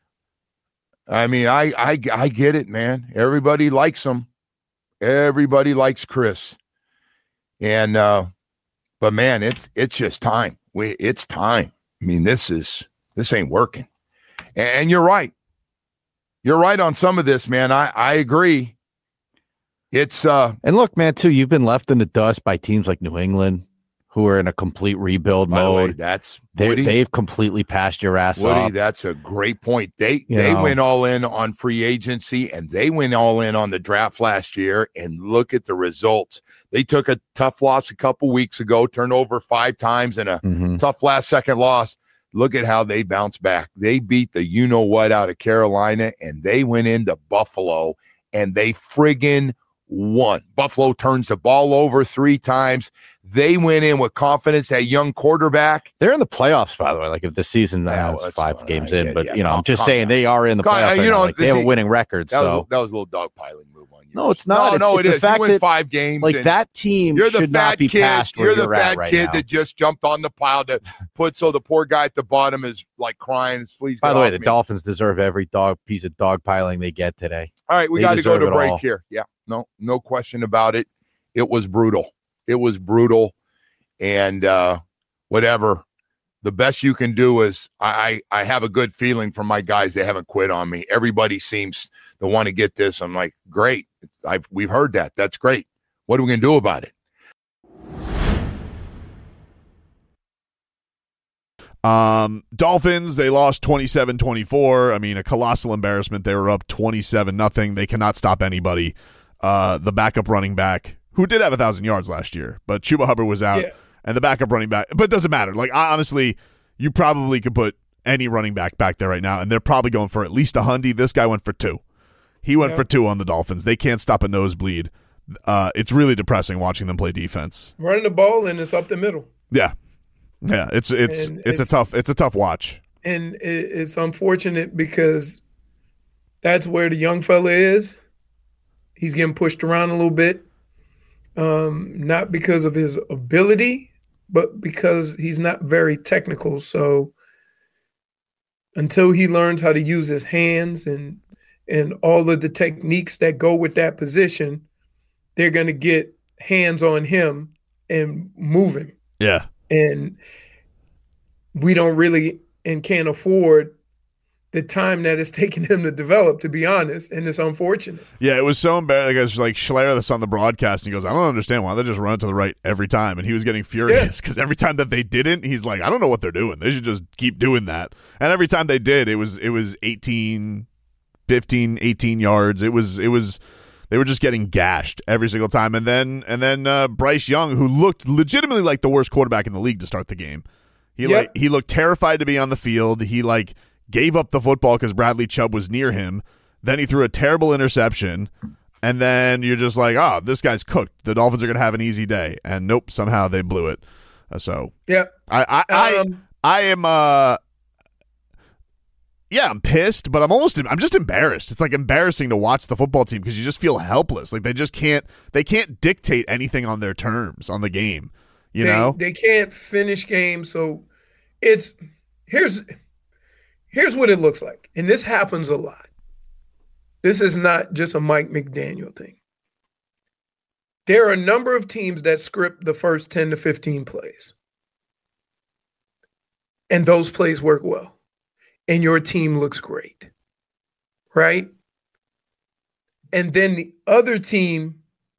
I mean, I I I get it, man. Everybody likes him. Everybody likes Chris. And uh, but man, it's it's just time. We it's time. I mean, this is this ain't working. And, and you're right. You're right on some of this, man. I, I agree. It's uh and look, man, too, you've been left in the dust by teams like New England, who are in a complete rebuild by the way, mode. that's They Woody, they've completely passed your ass Woody, off. that's a great point. They You they know. went all in on free agency and they went all in on the draft last year, and look at the results. They took a tough loss a couple weeks ago, turned over five times in a Mhm. tough last second loss. Look at how they bounced back. They beat the you know what out of Carolina, and they went into Buffalo and they friggin' won. Buffalo turns the ball over three times. They went in with confidence. That young quarterback. They're in the playoffs, by the way. Like if the season Yeah, now well, is that's five fine. games I in, get- but yeah, you know, calm- I'm just calm saying down. they are in the Calm- playoffs. uh, right you now. know, Like, they have a see, winning record. That was, So that was a little dogpiling move on you. no, it's No, not. It's, no, it's it the is. fact you win that five games. like and that team You're the should fat not be kid. past where You're the you're fat at right kid now. that just jumped on the pile to put so the poor guy at the bottom is like crying. Please. By get the way, off the me. Dolphins deserve every dog piece of dog piling they get today. All right, we They got to go deserve to it break all. here. Yeah, no, no question about it. It was brutal. It was brutal, and uh, whatever. The best you can do is I, I I have a good feeling from my guys. They haven't quit on me. Everybody seems to want to get this. I'm like, great. It's, I've we've heard that. That's great. What are we gonna do about it? Um, Dolphins, they lost twenty-seven twenty-four. I mean, a colossal embarrassment. They were up twenty-seven nothing. They cannot stop anybody. Uh, the backup running back, who did have a thousand yards last year, but Chuba Hubbard was out, Yeah. and the backup running back, but it doesn't matter. Like, I, honestly, you probably could put any running back back there right now, and they're probably going for at least a hundy. This guy went for two. He went Yeah. for two on the Dolphins. They can't stop a nosebleed. Uh, it's really depressing watching them play defense. Running the ball and it's up the middle. Yeah. Yeah, it's it's And it's a if- tough it's a tough watch. And it, it's unfortunate because that's where the young fella is. He's getting pushed around a little bit, um, not because of his ability, but because he's not very technical. So until he learns how to use his hands and and all of the techniques that go with that position, they're going to get hands on him and move him. Yeah. And we don't really and can't afford the time that it's taken him to develop, to be honest, and it's unfortunate. Yeah, it was so embarrassing. Like, like Schleier that's on the broadcast, and he goes, I don't understand why they just run it to the right every time. And he was getting furious because every time that they didn't, he's like, I don't know what they're doing. They should just keep doing that. And every time they did, it was it was eighteen, fifteen, eighteen yards. It was it was they were just getting gashed every single time. And then and then uh, Bryce Young, who looked legitimately like the worst quarterback in the league to start the game. He Yep. like he looked terrified to be on the field. He like gave up the football because Bradley Chubb was near him. Then he threw a terrible interception. And then you're just like, oh, this guy's cooked. The Dolphins are going to have an easy day. And nope, somehow they blew it. Uh, so Yeah. I I, Um, I I am uh yeah, I'm pissed, but I'm almost I'm just embarrassed. It's like embarrassing to watch the football team because you just feel helpless. Like they just can't they can't dictate anything on their terms on the game. You they, know? they can't finish games, so it's here's here's what it looks like, and this happens a lot. This is not just a Mike McDaniel thing. There are a number of teams that script the first ten to fifteen plays, and those plays work well. and your team looks great, right? And then the other team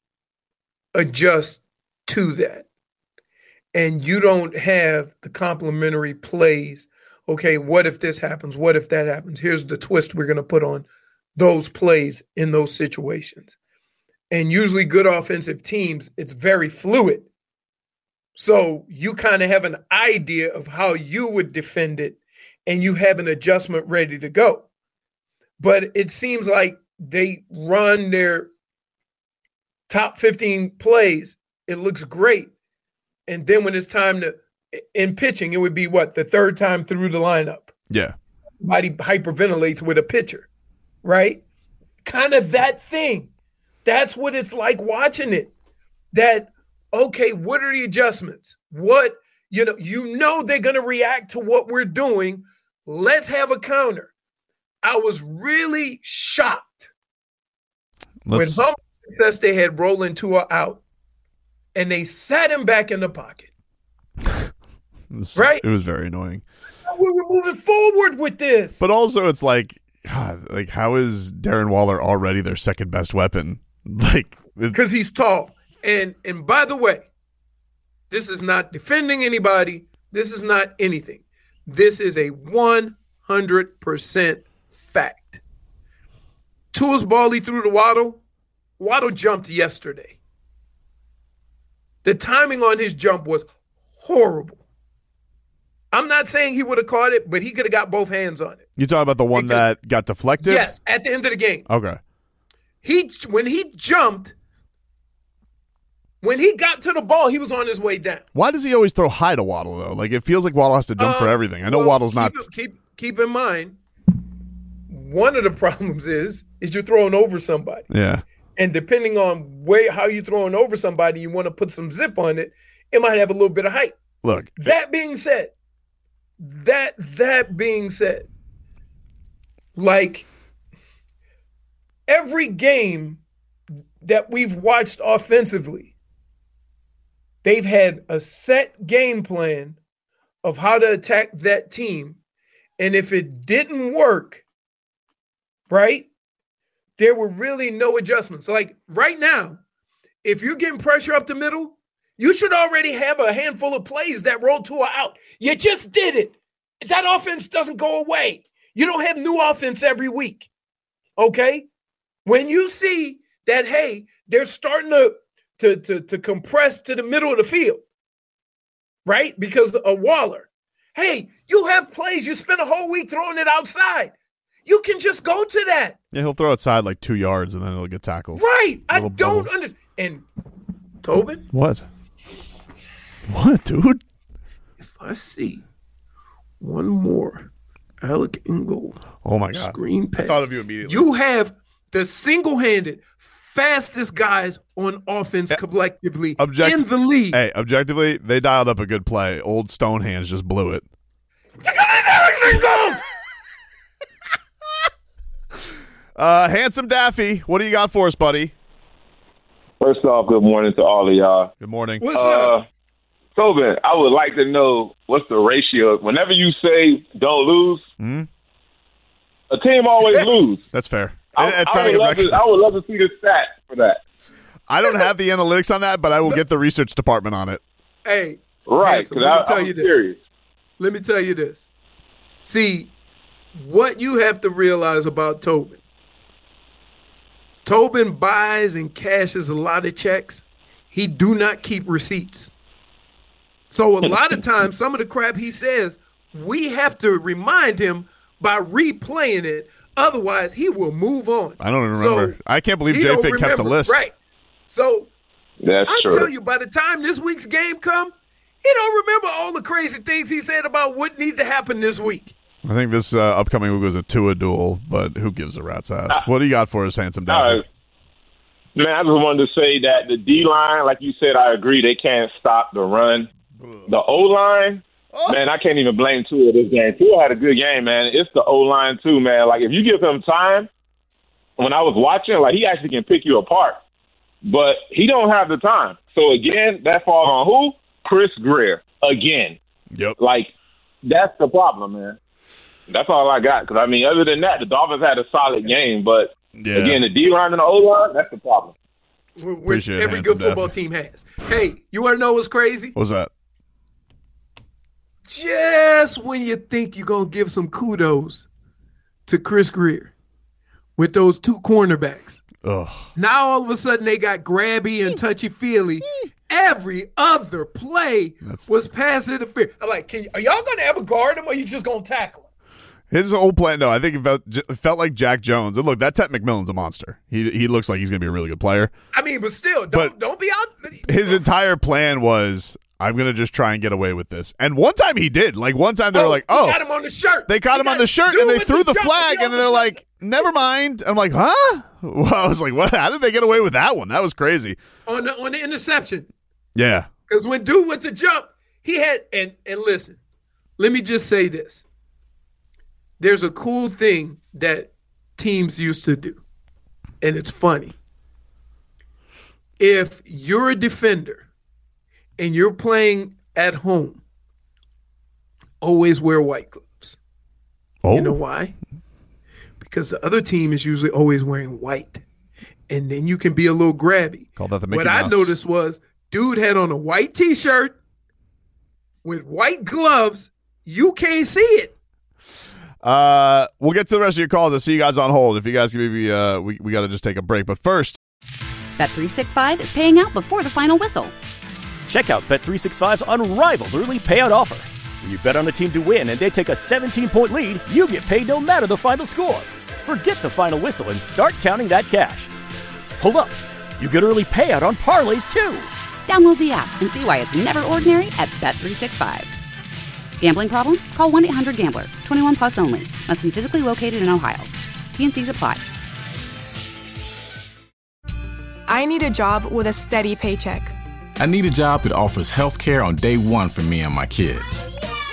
adjusts to that. And you don't have the complementary plays. Okay, what if this happens? What if that happens? Here's the twist we're going to put on those plays in those situations. And usually good offensive teams, it's very fluid. So you kind of have an idea of how you would defend it, and you have an adjustment ready to go. But it seems like they run their top fifteen plays. It looks great. And then when it's time to, in pitching, it would be what, the third time through the lineup. Yeah. Somebody hyperventilates with a pitcher, right? Kind of that thing. That's what it's like watching it. That, okay, what are the adjustments? What, you know, you know they're going to react to what we're doing. Let's have a counter. I was really shocked Let's... when Humble success they had Roland Tua out. And they sat him back in the pocket. it was, right? It was very annoying. We were moving forward with this. But also it's like, God, like how is Darren Waller already their second best weapon? Like, because he's tall. And and by the way, this is not defending anybody. This is not anything. This is a one hundred percent fact. Tua's ball he threw to Waddle. Waddle jumped yesterday. The timing on his jump was horrible. I'm not saying he would have caught it, but he could have got both hands on it. You talking about the one Because, that got deflected? Yes, at the end of the game. Okay. He when he jumped, when he got to the ball, he was on his way down. Why does he always throw high to Waddle though? Like it feels like Waddle has to jump uh, for everything. I know well, Waddle's keep, not. Keep keep in mind, one of the problems is is you're throwing over somebody. Yeah. And depending on where how you're throwing over somebody, you want to put some zip on it, it might have a little bit of height. Look. That being said, that that being said, like every game that we've watched offensively, they've had a set game plan of how to attack that team. And if it didn't work, right? There were really no adjustments. Like right now, if you're getting pressure up the middle, you should already have a handful of plays that roll Tua out. You just did it. That offense doesn't go away. You don't have new offense every week. Okay? When you see that, hey, they're starting to, to, to, to compress to the middle of the field, right? Because of Waller. Hey, you have plays. You spend a whole week throwing it outside. You can just go to that. Yeah, he'll throw outside like two yards and then it'll get tackled. Right. I don't understand. And Tobin? What? What, dude? If I see one more Alec Ingold oh my God. screen pass, I thought of you immediately. You have the single-handed fastest guys on offense collectively Object- in the league. Hey, objectively, they dialed up a good play. Old Stonehands just blew it. Because it's Alec Ingold! Uh, Handsome Daffy, what do you got for us, buddy? First off, good morning to all of y'all. Good morning. What's uh, up? Tobin, I would like to know what's the ratio. Whenever you say don't lose, mm-hmm. a team always lose. That's fair. I, it's I, not would a love to, I would love to see the stat for that. I don't have the analytics on that, but I will get the research department on it. Hey, right? Handsome, let me I, tell I'm you this. serious. Let me tell you this. See, what you have to realize about Tobin. Tobin buys and cashes a lot of checks. He do not keep receipts. So a lot of times, some of the crap he says, we have to remind him by replaying it. Otherwise, he will move on. I don't even remember. So, I can't believe he J-Fig don't kept a remember. list. Right. So That's I true. tell you, by the time this week's game come, he don't remember all the crazy things he said about what need to happen this week. I think this uh, upcoming week was a Tua duel, but who gives a rat's ass? Uh, what do you got for us, Handsome Daffy? Uh, man, I just wanted to say that the D-line, like you said, I agree, they can't stop the run. The O-line, oh. man, I can't even blame Tua this game. Tua had a good game, man. It's the O-line, too, man. Like, if you give him time, when I was watching, like, he actually can pick you apart. But he don't have the time. So, again, that falls on who? Chris Grier. Again. Yep. Like, that's the problem, man. That's all I got. Because, I mean, other than that, the Dolphins had a solid game. But, yeah. again, the D-line and the O-line, that's the problem. Which every good football team has. Hey, you want to know what's crazy? What's that? Just when you think you're going to give some kudos to Chris Greer with those two cornerbacks. Ugh. Now all of a sudden they got grabby and touchy-feely. Every other play That's... was pass interference. I'm like, can you, are y'all going to ever guard him or are you just going to tackle him? His whole plan, no, I think it felt, it felt like Jack Jones. And look, that Ted McMillan's a monster. He he looks like he's going to be a really good player. I mean, but still, don't but don't be out. His entire plan was, I'm going to just try and get away with this. And one time he did. Like, one time they oh, were like, oh. They got him on the shirt. They caught he him on the shirt, and they threw the, the flag, and then they're like, never mind. I'm like, huh? Well, I was like, what? How did they get away with that one? That was crazy. On the, on the interception. Yeah. Because when dude went to jump, he had, and and listen, let me just say this. There's a cool thing that teams used to do, and it's funny. If you're a defender and you're playing at home, always wear white gloves. Oh. You know why? Because the other team is usually always wearing white. And then you can be a little grabby. Call that the Mickey What Mouse. I noticed was dude had on a white T-shirt with white gloves. You can't see it. Uh, we'll get to the rest of your calls. I see you guys on hold. If you guys can maybe, uh, we, we got to just take a break. But first, Bet three sixty-five is paying out before the final whistle. Check out Bet three sixty-five's unrivaled early payout offer. When you bet on a team to win and they take a seventeen-point lead, you get paid no matter the final score. Forget the final whistle and start counting that cash. Hold up. You get early payout on parlays, too. Download the app and see why it's never ordinary at Bet three sixty-five. Gambling problem? Call one eight hundred gambler. twenty-one plus only. Must be physically located in Ohio. T and C's apply. I need a job with a steady paycheck. I need a job that offers health care on day one for me and my kids.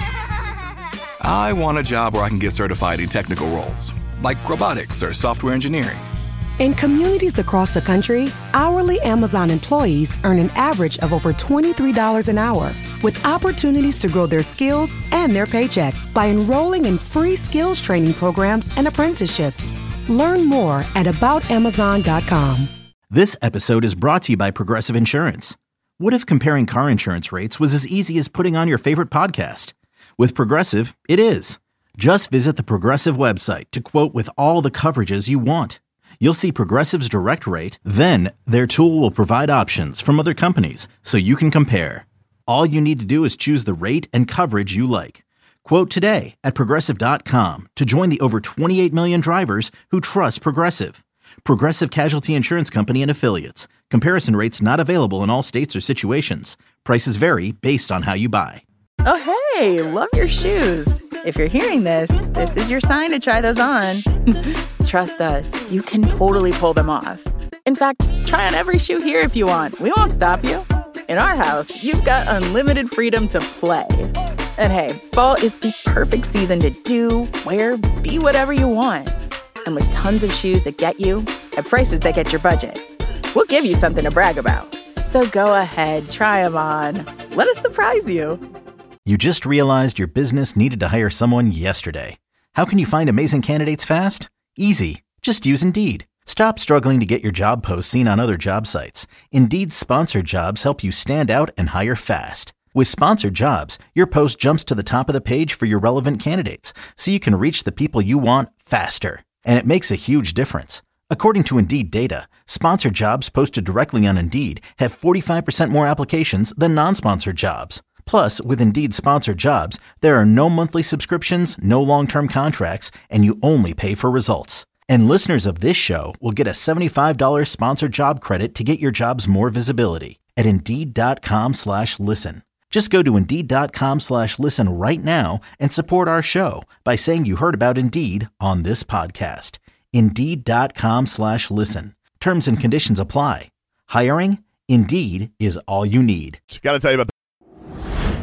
I want a job where I can get certified in technical roles, like robotics or software engineering. In communities across the country, hourly Amazon employees earn an average of over twenty-three dollars an hour, with opportunities to grow their skills and their paycheck by enrolling in free skills training programs and apprenticeships. Learn more at about amazon dot com. This episode is brought to you by Progressive Insurance. What if comparing car insurance rates was as easy as putting on your favorite podcast? With Progressive, it is. Just visit the Progressive website to quote with all the coverages you want. You'll see Progressive's direct rate, then their tool will provide options from other companies so you can compare. All you need to do is choose the rate and coverage you like. Quote today at progressive dot com to join the over twenty-eight million drivers who trust Progressive. Progressive Casualty Insurance Company and Affiliates. Comparison rates not available in all states or situations. Prices vary based on how you buy. Oh, hey, love your shoes. If you're hearing this, this is your sign to try those on. Trust us, you can totally pull them off. In fact, try on every shoe here if you want. We won't stop you. In our house, you've got unlimited freedom to play. And hey, fall is the perfect season to do, wear, be whatever you want. And with tons of shoes that get you at prices that get your budget, we'll give you something to brag about. So go ahead, try them on. Let us surprise you. You just realized your business needed to hire someone yesterday. How can you find amazing candidates fast? Easy. Just use Indeed. Stop struggling to get your job posts seen on other job sites. Indeed's sponsored jobs help you stand out and hire fast. With sponsored jobs, your post jumps to the top of the page for your relevant candidates, so you can reach the people you want faster. And it makes a huge difference. According to Indeed data, sponsored jobs posted directly on Indeed have forty-five percent more applications than non-sponsored jobs. Plus, with Indeed sponsored jobs, there are no monthly subscriptions, no long-term contracts, and you only pay for results. And listeners of this show will get a seventy-five dollars sponsored job credit to get your jobs more visibility at Indeed.com slash listen. Just go to Indeed.com slash listen right now and support our show by saying you heard about Indeed on this podcast. Indeed.com slash listen. Terms and conditions apply. Hiring? Indeed is all you need. Got to tell you about the-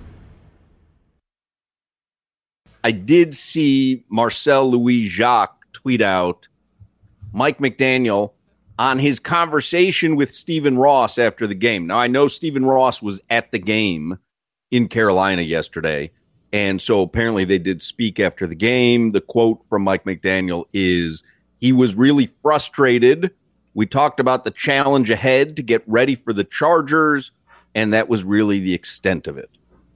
I did see Marcel Louis Jacques tweet out Mike McDaniel on his conversation with Stephen Ross after the game. Now, I know Stephen Ross was at the game in Carolina yesterday, And so apparently they did speak after the game. The quote from Mike McDaniel is, he was really frustrated. We talked about the challenge ahead to get ready for the Chargers, and that was really the extent of it.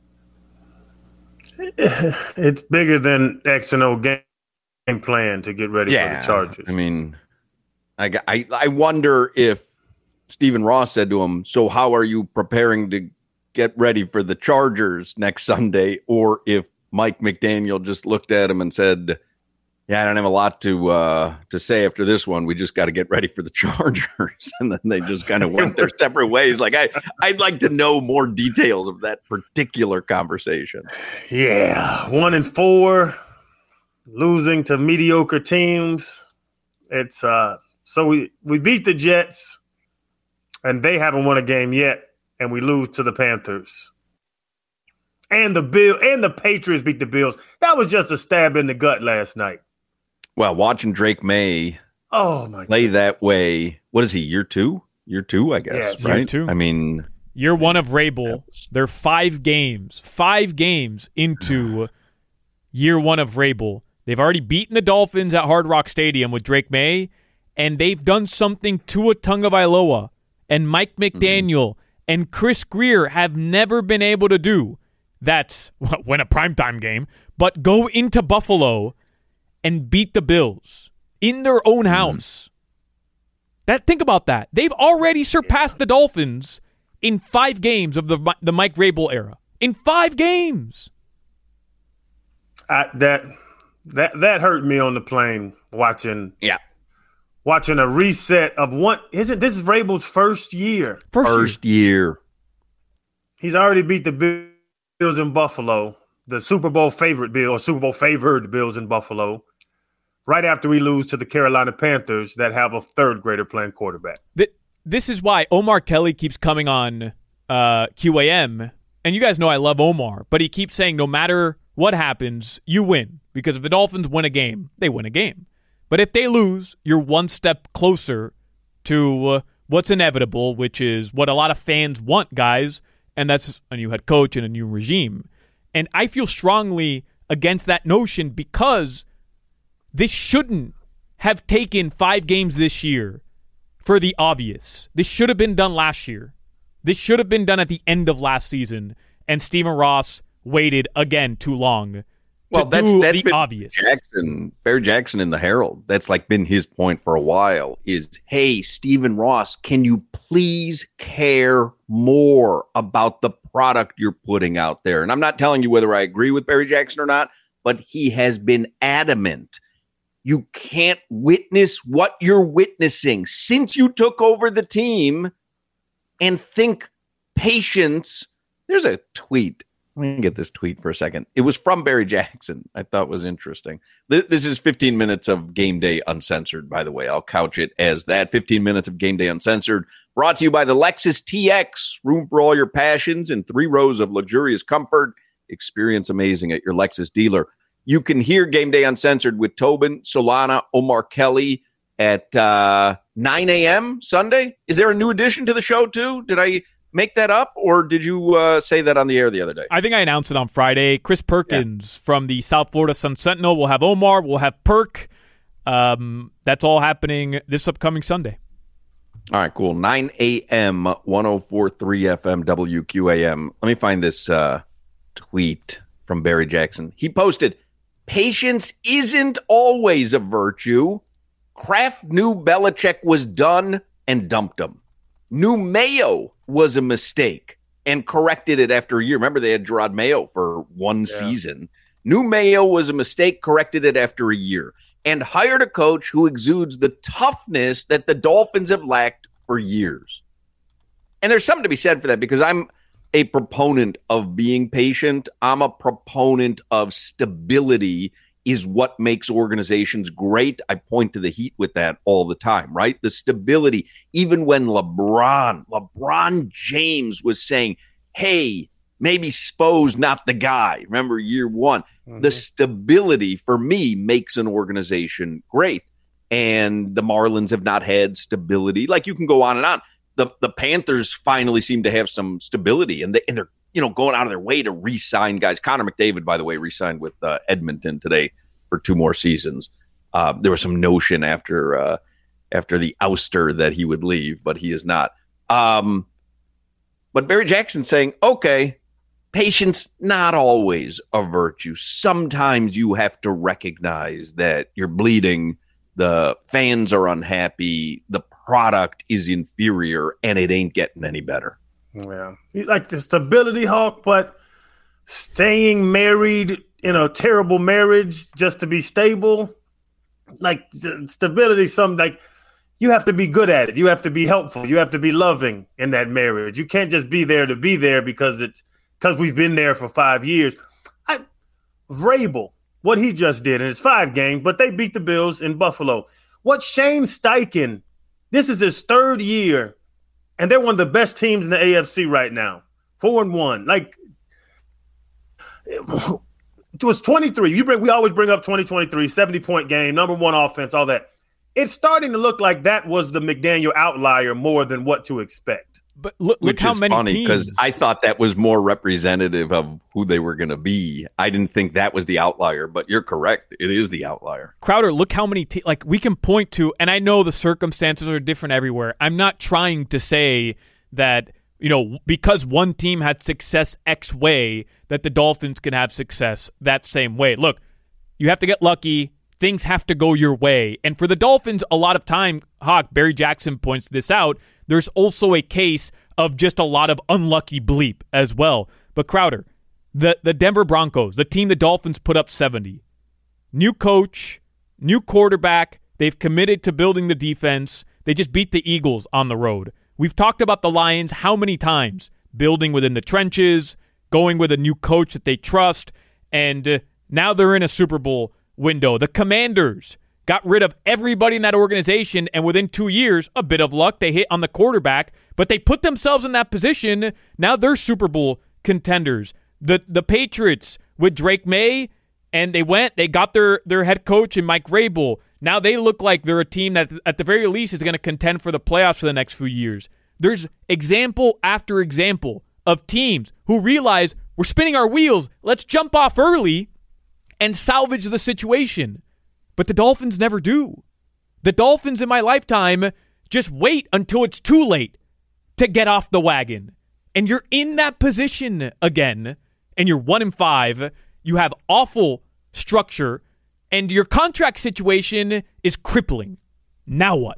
It's bigger than X and O game plan to get ready yeah, for the Chargers. I mean, I, I, I wonder if Stephen Ross said to him, so how are you preparing to get ready for the Chargers next Sunday? Or if Mike McDaniel just looked at him and said, yeah, I don't have a lot to uh, to say after this one. We just got to get ready for the Chargers. And then they just kind of went their separate ways. Like, I, I'd like to know more details of that particular conversation. Yeah, one and four, losing to mediocre teams. It's uh, so we, we beat the Jets, and they haven't won a game yet, and we lose to the Panthers. And the Bill and the Patriots beat the Bills. That was just a stab in the gut last night. Well, watching Drake May oh my play God. that way, what is he, year two? Year two, I guess, Yes. right? Year two. I mean, year one of Rabel. They're five games, five games into year one of Rabel. They've already beaten the Dolphins at Hard Rock Stadium with Drake May, and they've done something Tua Tagovailoa and Mike McDaniel mm-hmm. and Chris Greer have never been able to do. That's win a primetime game, but go into Buffalo and beat the Bills in their own house. Mm. That think about that. They've already surpassed the Dolphins in five games of the the Mike Vrabel era. In five games. I, that that that hurt me on the plane watching. Yeah. Watching a reset of one. Isn't this is Vrabel's first year? First, first year. year. He's already beat the Bills. Bills in Buffalo, the Super Bowl favorite Bill or Super Bowl favored Bills in Buffalo, right after we lose to the Carolina Panthers that have a third grader playing quarterback. This is why Omar Kelly keeps coming on uh, Q A M, and you guys know I love Omar, but he keeps saying no matter what happens, you win, because if the Dolphins win a game, they win a game. But if they lose, you're one step closer to uh, what's inevitable, which is what a lot of fans want, guys. And that's a new head coach and a new regime. And I feel strongly against that notion because this shouldn't have taken five games this year for the obvious. This should have been done last year. This should have been done at the end of last season. And Stephen Ross waited again too long. Well, that's do that's the been obvious. Jackson, Barry Jackson in the Herald. That's like been his point for a while. Is hey, Stephen Ross, can you please care more about the product you're putting out there? And I'm not telling you whether I agree with Barry Jackson or not, but he has been adamant. You can't witness what you're witnessing since you took over the team, and think patience. There's a tweet. Let me get this tweet for a second. It was from Barry Jackson. I thought was interesting. This is fifteen minutes of Game Day Uncensored, by the way. I'll couch it as that. fifteen minutes of Game Day Uncensored, brought to you by the Lexus T X. Room for all your passions in three rows of luxurious comfort. Experience amazing at your Lexus dealer. You can hear Game Day Uncensored with Tobin, Solana, Omar Kelly at uh, nine a.m. Sunday. Is there a new addition to the show, too? Did I make that up, or did you uh, say that on the air the other day? I think I announced it on Friday. Chris Perkins yeah. from the South Florida Sun Sentinel. We'll have Omar. We'll have Perk. Um, that's all happening this upcoming Sunday. All right, cool. nine a.m., one oh four point three F M, W Q A M. Let me find this uh, tweet from Barry Jackson. He posted, patience isn't always a virtue. Kraft knew Belichick was done and dumped him. Knew Mayo was a mistake and corrected it after a year. Remember, they had Gerard Mayo for one yeah. season. Knew Mayo was a mistake, corrected it after a year, and hired a coach who exudes the toughness that the Dolphins have lacked for years. And there's something to be said for that, because I'm a proponent of being patient. I'm a proponent of stability is what makes organizations great. I point to the Heat with that all the time, right? The stability, even when LeBron, LeBron James was saying, hey, maybe Spo's not the guy. Remember year one, mm-hmm. the stability for me makes an organization great. And the Marlins have not had stability. Like, you can go on and on. The the Panthers finally seem to have some stability, and, they, and they're you know, going out of their way to re-sign guys. Connor McDavid, by the way, re-signed with uh, Edmonton today for two more seasons. Uh, there was some notion after uh, after the ouster that he would leave, but he is not. Um, but Barry Jackson saying, okay, patience, not always a virtue. Sometimes you have to recognize that you're bleeding, the fans are unhappy, the product is inferior, and it ain't getting any better. Yeah. You like the stability, Hawk, but staying married in a terrible marriage just to be stable, like stability, something like you have to be good at it. You have to be helpful. You have to be loving in that marriage. You can't just be there to be there because it's because we've been there for five years. I, Vrabel, what he just did, and it's five games, but they beat the Bills in Buffalo. What Shane Steichen, this is his third year, and they're one of the best teams in the A F C right now. Four and one. Like, it was twenty-three. You bring, we always bring up twenty twenty-three, seventy-point game, number one offense, all that. It's starting to look like that was the McDaniel outlier more than what to expect. But look, look Which how is many funny teams. because I thought that was more representative of who they were going to be. I didn't think that was the outlier, but you're correct. It is the outlier. Crowder, look how many te- like we can point to, and I know the circumstances are different everywhere. I'm not trying to say that, you know, because one team had success X way, that the Dolphins can have success that same way. Look, you have to get lucky. Things have to go your way. And for the Dolphins, a lot of time, Hawk, Barry Jackson points this out, there's also a case of just a lot of unlucky bleep as well. But Crowder, the, the Denver Broncos, the team the Dolphins put up seventy, new coach, new quarterback, they've committed to building the defense. They just beat the Eagles on the road. We've talked about the Lions how many times? Building within the trenches, going with a new coach that they trust, and uh, now they're in a Super Bowl window. The Commanders got rid of everybody in that organization, and within two years, a bit of luck, they hit on the quarterback, but they put themselves in that position. Now they're Super Bowl contenders. The the Patriots with Drake May, and they went, they got their, their head coach in Mike Vrabel. Now they look like they're a team that at the very least is going to contend for the playoffs for the next few years. There's example after example of teams who realize we're spinning our wheels, let's jump off early and salvage the situation. But the Dolphins never do. The Dolphins in my lifetime just wait until it's too late to get off the wagon. And you're in that position again, and you're one in five. You have awful structure, and your contract situation is crippling. Now what?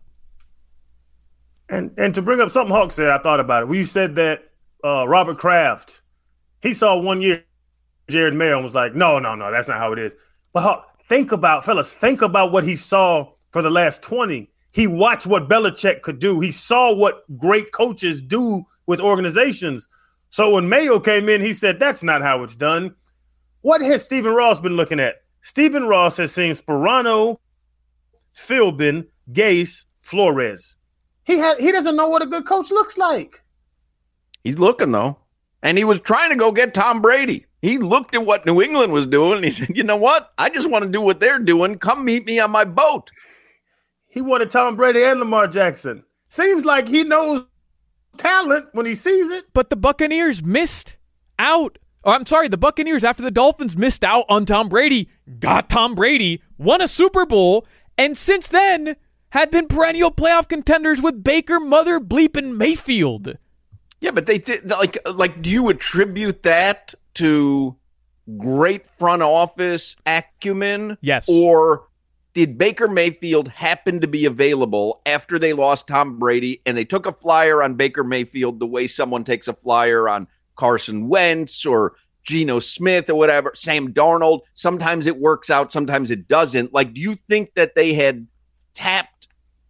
And and to bring up something Hawk said, I thought about it. When you said that uh, Robert Kraft, he saw one year Jared Mayo and was like, no, no, no, that's not how it is. But Hawk, think about, fellas, think about what he saw for the last twenty. He watched what Belichick could do. He saw what great coaches do with organizations. So when Mayo came in, he said, that's not how it's done. What has Stephen Ross been looking at? Stephen Ross has seen Sperano, Philbin, Gase, Flores. He had, he doesn't know what a good coach looks like. He's looking, though. And he was trying to go get Tom Brady. He looked at what New England was doing, and he said, you know what? I just want to do what they're doing. Come meet me on my boat. He wanted Tom Brady and Lamar Jackson. Seems like he knows talent when he sees it. But the Buccaneers missed out. Or I'm sorry, the Buccaneers, after the Dolphins missed out on Tom Brady, got Tom Brady, won a Super Bowl, and since then had been perennial playoff contenders with Baker, Mother, Bleepin' Mayfield. Yeah, but they did, like, like, do you attribute that to great front office acumen? Yes. Or did Baker Mayfield happen to be available after they lost Tom Brady and they took a flyer on Baker Mayfield the way someone takes a flyer on Carson Wentz or Geno Smith or whatever, Sam Darnold? Sometimes it works out, sometimes it doesn't. Like, do you think that they had tapped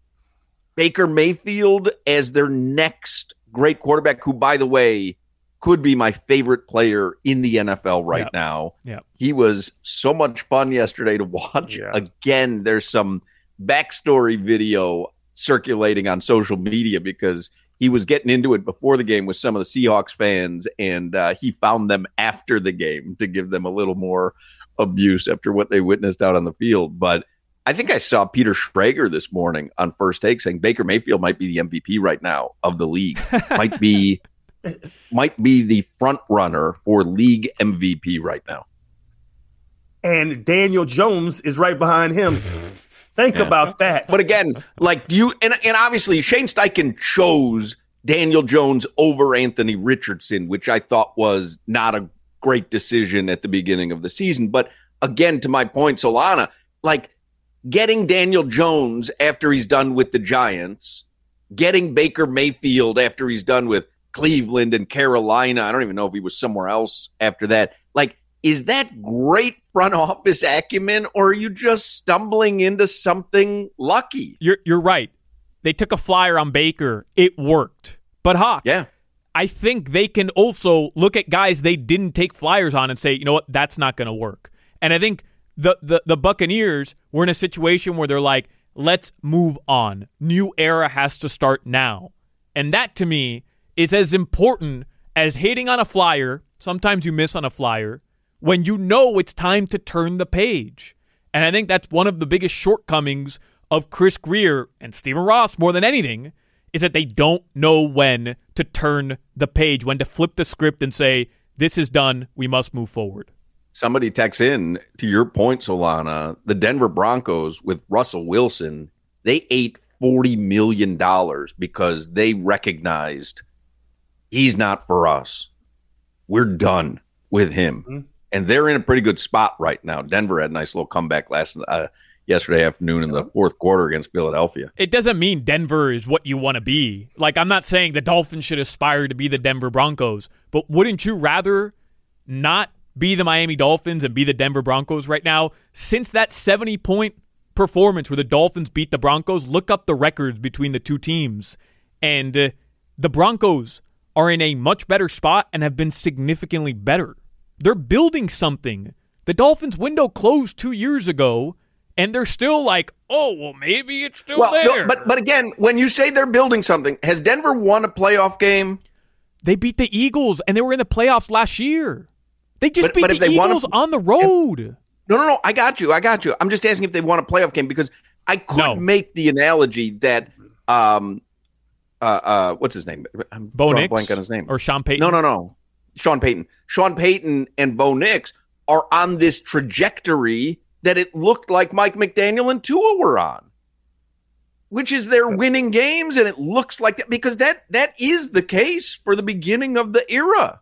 Baker Mayfield as their next great quarterback, who, by the way, could be my favorite player in the N F L right yep. now? Yep. He was so much fun yesterday to watch. Yeah. Again, there's some backstory video circulating on social media because he was getting into it before the game with some of the Seahawks fans, and uh, he found them after the game to give them a little more abuse after what they witnessed out on the field. But I think I saw Peter Schrager this morning on First Take saying Baker Mayfield might be the M V P right now of the league. Might be might be the front runner for league M V P right now. And Daniel Jones is right behind him. Think yeah. about that. But again, like do you and, and obviously Shane Steichen chose Daniel Jones over Anthony Richardson, which I thought was not a great decision at the beginning of the season. But again, to my point, Solana, like getting Daniel Jones after he's done with the Giants, getting Baker Mayfield after he's done with Cleveland and Carolina. I don't even know if he was somewhere else after that. Like, is that great front office acumen, or are you just stumbling into something lucky? You're you're right. They took a flyer on Baker. It worked. But Hawk, yeah. I think they can also look at guys they didn't take flyers on and say, you know what, that's not going to work. And I think the, the the Buccaneers were in a situation where they're like, let's move on. New era has to start now. And that, to me, is as important as hitting on a flyer. Sometimes you miss on a flyer when you know it's time to turn the page. And I think that's one of the biggest shortcomings of Chris Grier and Stephen Ross more than anything, is that they don't know when to turn the page, when to flip the script and say, this is done, we must move forward. Somebody texts in, to your point, Solana, the Denver Broncos with Russell Wilson, they ate forty million dollars because they recognized he's not for us. We're done with him. Mm-hmm. And they're in a pretty good spot right now. Denver had a nice little comeback last uh, yesterday afternoon in the fourth quarter against Philadelphia. It doesn't mean Denver is what you want to be. Like, I'm not saying the Dolphins should aspire to be the Denver Broncos, but wouldn't you rather not be the Miami Dolphins and be the Denver Broncos right now? Since that seventy-point performance where the Dolphins beat the Broncos, look up the records between the two teams. And uh, the Broncos are in a much better spot and have been significantly better. They're building something. The Dolphins' window closed two years ago, and they're still like, oh, well, maybe it's still well, there. No, but but again, when you say they're building something, has Denver won a playoff game? They beat the Eagles, and they were in the playoffs last year. They just but, beat but the Eagles a, on the road. If, no, no, no. I got you. I got you. I'm just asking if they won a playoff game because I could no. make the analogy that, um, uh, uh, what's his name? I'm Bo drawing a Nix blank on his name. Or Sean Payton? No, no, no. Sean Payton. Sean Payton and Bo Nix are on this trajectory that it looked like Mike McDaniel and Tua were on, which is they're winning games, and it looks like that because that that is the case for the beginning of the era.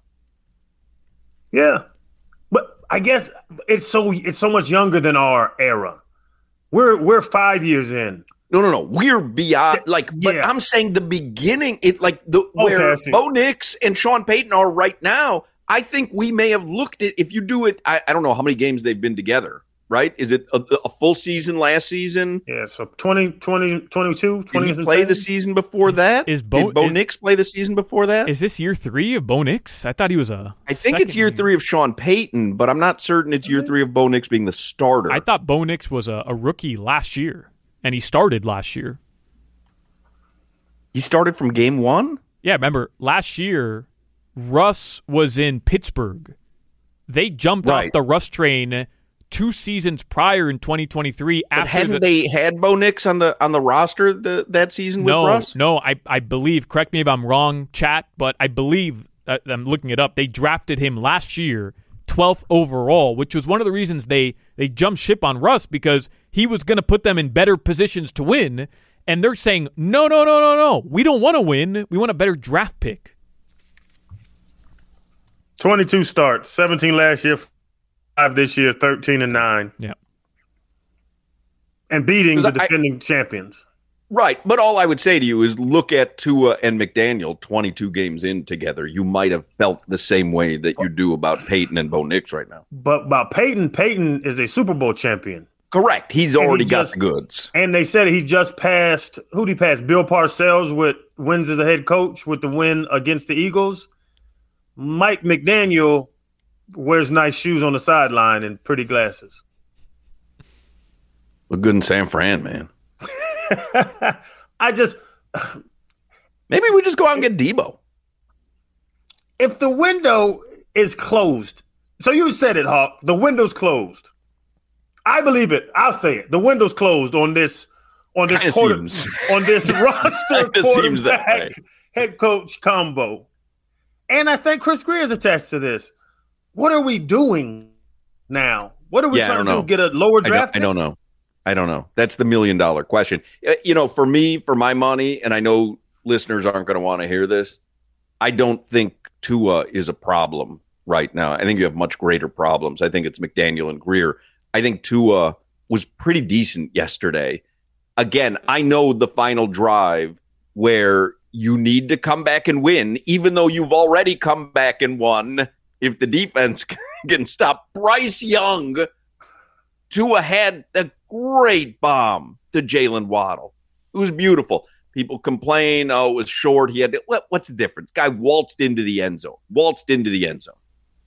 Yeah, but I guess it's so it's so much younger than our era. We're we're five years in. No, no, no. We're beyond like, but yeah. I'm saying the beginning. It like the where okay, Bo Nix and Sean Payton are right now. I think we may have looked at if you do it. I, I don't know how many games they've been together. Right? Is it a, a full season last season? Yeah, so twenty, twenty, twenty-two, twenty Did he play the season before that? Is Bo, Did Bo is, Nix play the season before that? Is this year three of Bo Nix? I thought he was a I think it's year three of Sean Payton, but I'm not certain it's year three of Bo Nix being the starter. I thought Bo Nix was a, a rookie last year, and he started last year. He started from game one? Yeah, remember, last year, Russ was in Pittsburgh. They jumped right. off the Russ train two seasons prior in twenty twenty-three. But after hadn't the, they had Bo Nix on the on the roster the, that season with no, Russ? No, I I believe, correct me if I'm wrong, chat, but I believe, uh, I'm looking it up, they drafted him last year, twelfth overall, which was one of the reasons they, they jumped ship on Russ, because he was going to put them in better positions to win, and they're saying, no, no, no, no, no, we don't want to win, we want a better draft pick. twenty-two starts, seventeen last year, five this year, thirteen and nine. Yeah. And beating the I, defending champions. Right. But all I would say to you is look at Tua and McDaniel twenty-two games in together. You might have felt the same way that you do about Peyton and Bo Nix right now. But about Peyton, Peyton is a Super Bowl champion. Correct. He's And already he got just- the goods. And they said he just passed, who'd he pass? Bill Parcells with wins as a head coach with the win against the Eagles. Mike McDaniel wears nice shoes on the sideline and pretty glasses. Look good in San Fran, man. I just maybe we just go out and get Debo. If the window is closed, so you said it, Hawk. The window's closed. I believe it. I'll say it. The window's closed on this on this Kinda quarter, seems. on this roster Kinda seems that quarterback way. head coach combo. and I think Chris Greer is attached to this. What are we doing now? What are we Yeah, I trying don't to know. do? Get a lower I don't, draft? I don't know. I don't know. That's the million dollar question. Uh, You know, for me, for my money, and I know listeners aren't going to want to hear this, I don't think Tua is a problem right now. I think you have much greater problems. I think it's McDaniel and Greer. I think Tua was pretty decent yesterday. Again, I know the final drive where you need to come back and win, even though you've already come back and won. If the defense can stop Bryce Young, Tua had a great bomb to Jalen Waddle. It was beautiful. People complain, oh, it was short. He had to, what, what's the difference? Guy waltzed into the end zone, waltzed into the end zone.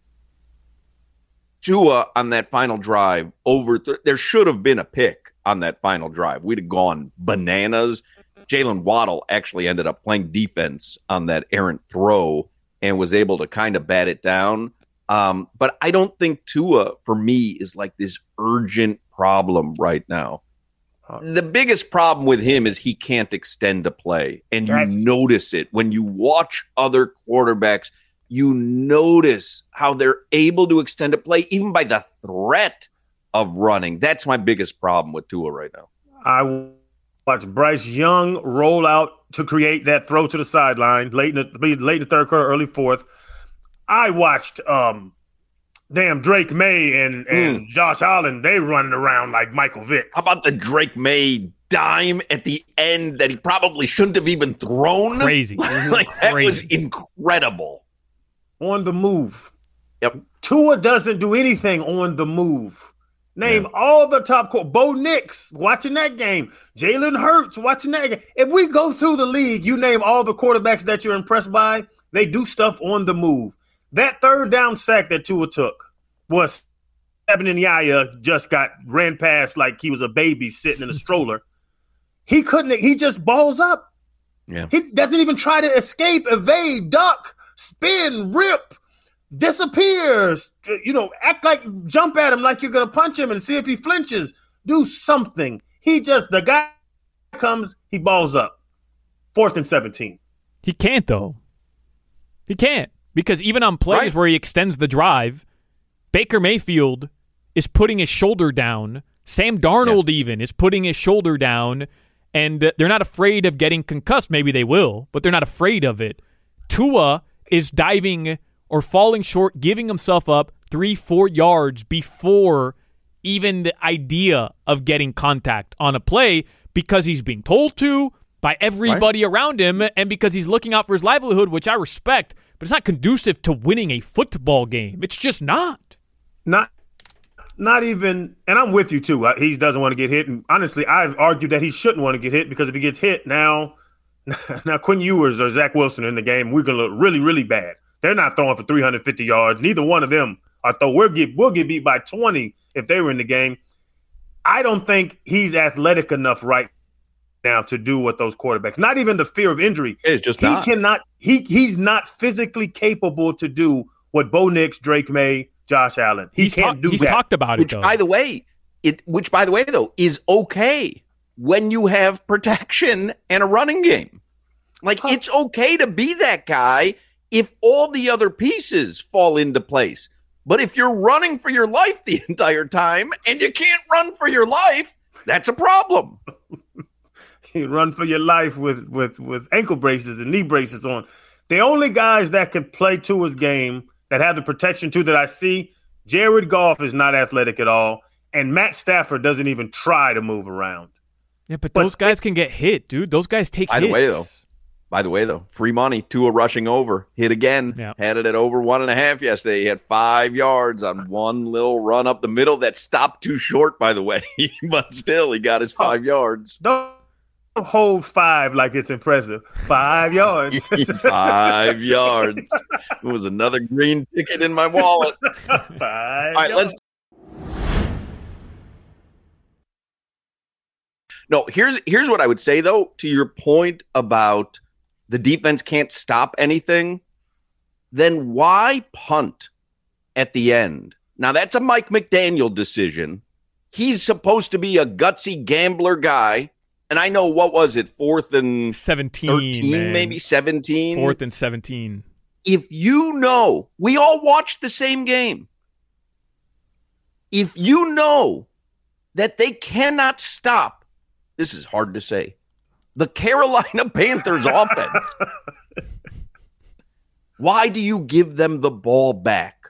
Tua on that final drive, over th- there should have been a pick on that final drive. We'd have gone bananas. Jalen Waddle actually ended up playing defense on that errant throw and was able to kind of bat it down. Um, but I don't think Tua, for me, is like this urgent problem right now. The biggest problem with him is he can't extend a play, and you That's- notice it when you watch other quarterbacks. You notice how they're able to extend a play even by the threat of running. That's my biggest problem with Tua right now. I watched Bryce Young roll out to create that throw to the sideline late in the late in the third quarter, early fourth. I watched um, damn Drake May and, and Mm. Josh Allen. They running around like Michael Vick. How about the Drake May dime at the end that he probably shouldn't have even thrown? Crazy. Like that Crazy. was incredible. On the move. Yep. Tua doesn't do anything on the move. Name all the top core. Bo Nix watching that game. Jalen Hurts watching that game. If we go through the league, you name all the quarterbacks that you're impressed by, they do stuff on the move. That third down sack that Tua took was Eben Yaya just got ran past like he was a baby sitting in a stroller. He couldn't, he just balls up. Yeah. He doesn't even try to escape, evade, duck, spin, rip, disappears, you know, act like, jump at him like you're going to punch him and see if he flinches. Do something. He just, the guy comes, he balls up. Fourth and seventeen. He can't, though. He can't. Because even on plays Right. where he extends the drive, Baker Mayfield is putting his shoulder down. Sam Darnold even is putting his shoulder down. And uh, they're not afraid of getting concussed. Maybe they will, but they're not afraid of it. Tua is diving or falling short, giving himself up three, four yards before even the idea of getting contact on a play because he's being told to by everybody around him and because he's looking out for his livelihood, which I respect, but it's not conducive to winning a football game. It's just not. Not not even, and I'm with you too. Uh, He doesn't want to get hit. And honestly, I've argued that he shouldn't want to get hit because if he gets hit now, now Quinn Ewers or Zach Wilson in the game, we're going to look really, really bad. They're not throwing for three hundred fifty yards. Neither one of them are throwing. We'll get, we'll get beat by twenty if they were in the game. I don't think he's athletic enough right now to do what those quarterbacks, not even the fear of injury. It's just he not. cannot, he he's not physically capable to do what Bo Nix, Drake May, Josh Allen. He He's can't ta- do he's that. talked about Which, it, though. by the way, it which by the way though is okay when you have protection and a running game. Like it's okay to be that guy if all the other pieces fall into place. But if you're running for your life the entire time and you can't run for your life, that's a problem. You run for your life with with with ankle braces and knee braces on. The only guys that can play Tua's game that have the protection too that I see, Jared Goff is not athletic at all, and Matt Stafford doesn't even try to move around. Yeah, but, those guys can get hit, dude. Those guys take By hits. the way, though, by the way, though, free money, Tua rushing over, hit again, had it at over one and a half yesterday. He had five yards on one little run up the middle that stopped too short, by the way, but still, he got his five yards. Don't hold five like it's impressive. Five yards. Five yards. It was another green ticket in my wallet. Five All right, yards. let's. No, here's here's what I would say though. To your point about the defense can't stop anything, then why punt at the end? Now that's a Mike McDaniel decision. He's supposed to be a gutsy gambler guy, and I know what was it, fourth and seventeen, thirteen, man. maybe seventeen, Fourth and seventeen. if you know, we all watched the same game. If you know that they cannot stop, this is hard to say, the Carolina Panthers offense, why do you give them the ball back?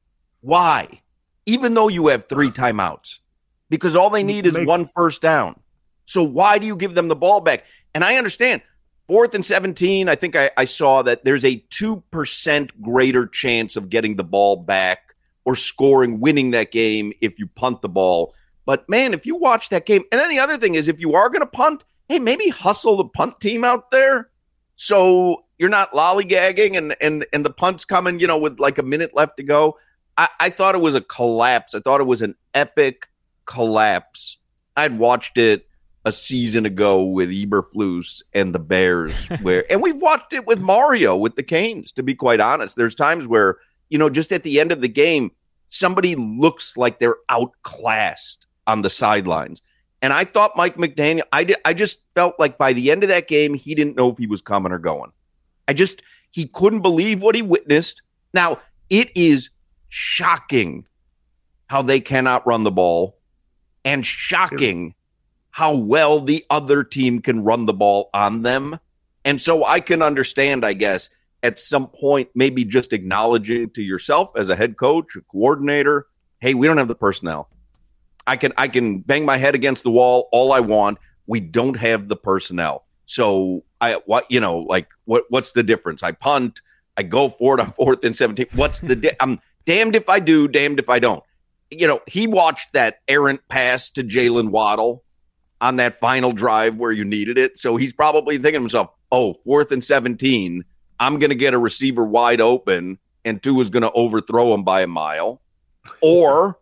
Why? Even though you have three timeouts, because all they need is Make- one first down. So why do you give them the ball back? And I understand fourth and seventeen, I think I, I saw that there's a two percent greater chance of getting the ball back or scoring, winning that game if you punt the ball. But man, if you watch that game, and then the other thing is if you are going to punt, hey, maybe hustle the punt team out there. So you're not lollygagging and, and, and the punt's coming, you know, with like a minute left to go. I, I thought it was a collapse. I thought it was an epic collapse. I'd watched it a season ago with Eberflus and the Bears, where, and we've watched it with Mario with the Canes, to be quite honest. There's times where, you know, just at the end of the game, somebody looks like they're outclassed on the sidelines. And I thought Mike McDaniel, I, did, I just felt like by the end of that game, he didn't know if he was coming or going. I just, he couldn't believe what he witnessed. Now, it is shocking how they cannot run the ball and shocking how well the other team can run the ball on them. And so I can understand, I guess, at some point, maybe just acknowledging to yourself as a head coach, a coordinator, hey, we don't have the personnel. I can I can bang my head against the wall all I want. We don't have the personnel. So I what you know, like what what's the difference? I punt, I go for it on fourth and seventeen. What's the di- I'm damned if I do, damned if I don't. You know, he watched that errant pass to Jalen Waddle on that final drive where you needed it. So he's probably thinking to himself, oh, fourth and seventeen, I'm going to get a receiver wide open and Tua is going to overthrow him by a mile. Or,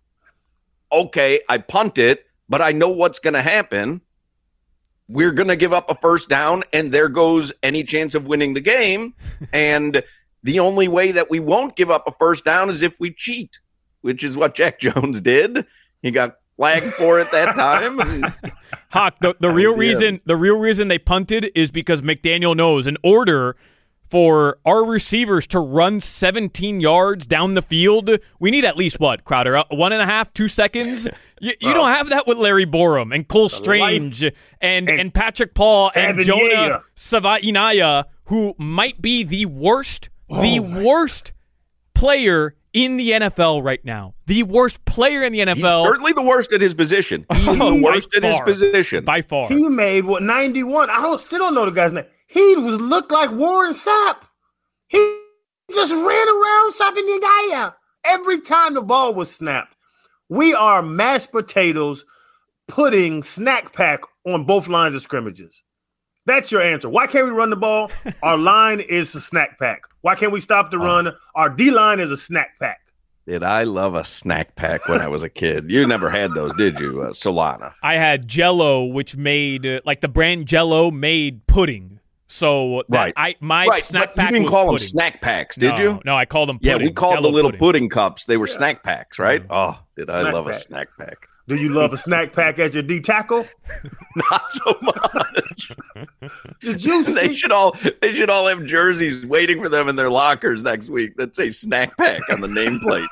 okay, I punt it, but I know what's going to happen. We're going to give up a first down, and there goes any chance of winning the game. And the only way that we won't give up a first down is if we cheat, which is what Jack Jones did. He got flagged for it that time. Hawk, the, the real reason the real reason they punted is because McDaniel knows in order for our receivers to run seventeen yards down the field, we need at least what, Crowder? Uh, one and a half, two seconds? You, you oh. don't have that with Larry Borum and Cole Strange and, and, and Patrick Paul and Jonah Savainaya, who might be the worst, oh the my. worst player in the N F L right now. The worst player in the N F L. He's certainly the worst at his position. He's oh, the worst at his position. By far. He made, what, ninety-one? I don't still don't know the guy's name. He was looked like Warren Sapp. He just ran around Savainaya every time the ball was snapped. We are mashed potatoes putting snack pack on both lines of scrimmages. That's your answer. Why can't we run the ball? Our line is a snack pack. Why can't we stop the run? Uh, Our D-line is a snack pack. Did I love a snack pack when I was a kid? You never had those, did you, uh, Solana? I had Jell-O, which made, uh, like the brand Jell-O made pudding. So that right. I my right. snack but pack you didn't was call pudding. them snack packs, did no, you? No, I called them pudding. Yeah, we called Jell-O the little pudding. pudding cups. They were yeah. snack packs, right? Mm-hmm. Oh, did I snack love pack. a snack pack. Do you love a snack pack as your D tackle? Not so much. Did you see? They should all they should all have jerseys waiting for them in their lockers next week that say snack pack on the nameplate.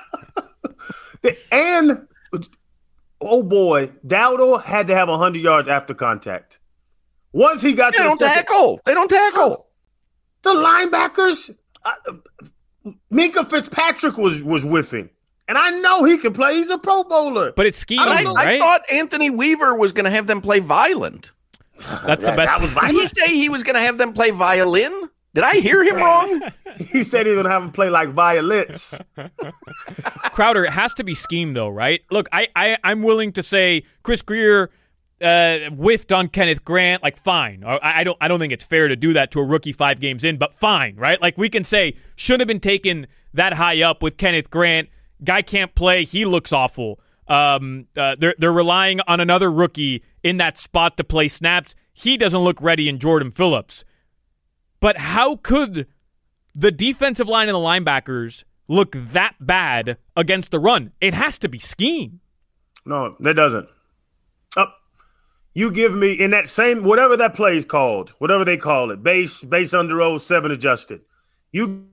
And oh boy, Dowdle had to have a hundred yards after contact. Once he got they to don't the second, tackle. They don't tackle. The linebackers, uh, Minka Fitzpatrick was was whiffing. And I know he can play. He's a Pro Bowler. But it's scheme, I, right? I thought Anthony Weaver was going to have them play violent. That's the best. That was violent. Did he say he was going to have them play violin? Did I hear him wrong? He said he was going to have them play like violets. Crowder, it has to be scheme, though, right? Look, I, I, I'm willing to say Chris Greer uh, whiffed on Kenneth Grant. Like, fine. I, I don't I don't think it's fair to do that to a rookie five games in, but fine, right? Like, we can say, should have been taken that high up with Kenneth Grant. Guy can't play. He looks awful. Um, uh, they're they're relying on another rookie in that spot to play snaps. He doesn't look ready in Jordan Phillips. But how could the defensive line and the linebackers look that bad against the run? It has to be scheme. No, that doesn't. Oh, you give me in that same whatever that play is called, whatever they call it, base base under old seven adjusted. You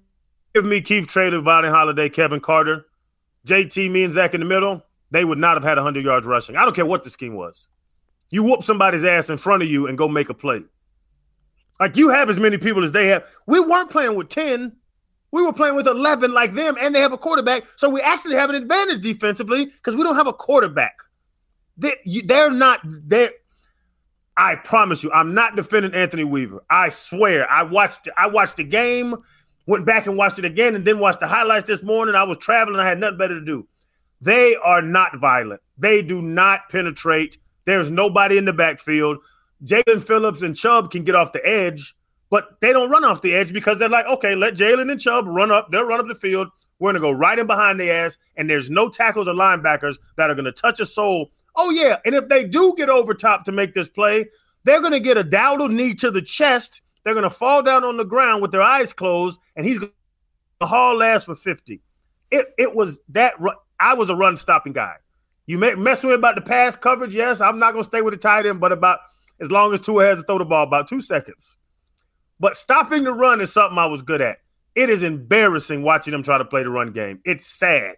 give me Keith Traylor, Vonnie Holiday, Kevin Carter, J T, me and Zach in the middle, they would not have had one hundred yards rushing. I don't care what the scheme was. You whoop somebody's ass in front of you and go make a play. Like, you have as many people as they have. We weren't playing with ten. We were playing with eleven like them, and they have a quarterback. So we actually have an advantage defensively because we don't have a quarterback. They, they're not there. I promise you, I'm not defending Anthony Weaver. I swear. I watched I watched the game, went back and watched it again, and then watched the highlights this morning. I was traveling. I had nothing better to do. They are not violent. They do not penetrate. There's nobody in the backfield. Jalen Phillips and Chubb can get off the edge, but they don't run off the edge because they're like, okay, let Jalen and Chubb run up. They'll run up the field. We're going to go right in behind their ass, and there's no tackles or linebackers that are going to touch a soul. Oh, yeah, and if they do get over top to make this play, they're going to get a Dowdle knee to the chest. They're going to fall down on the ground with their eyes closed, and he's going to haul ass for fifty. It it was that – I was a run-stopping guy. You may mess with me about the pass coverage, yes. I'm not going to stay with the tight end, but about as long as Tua has to throw the ball, about two seconds. But stopping the run is something I was good at. It is embarrassing watching them try to play the run game. It's sad.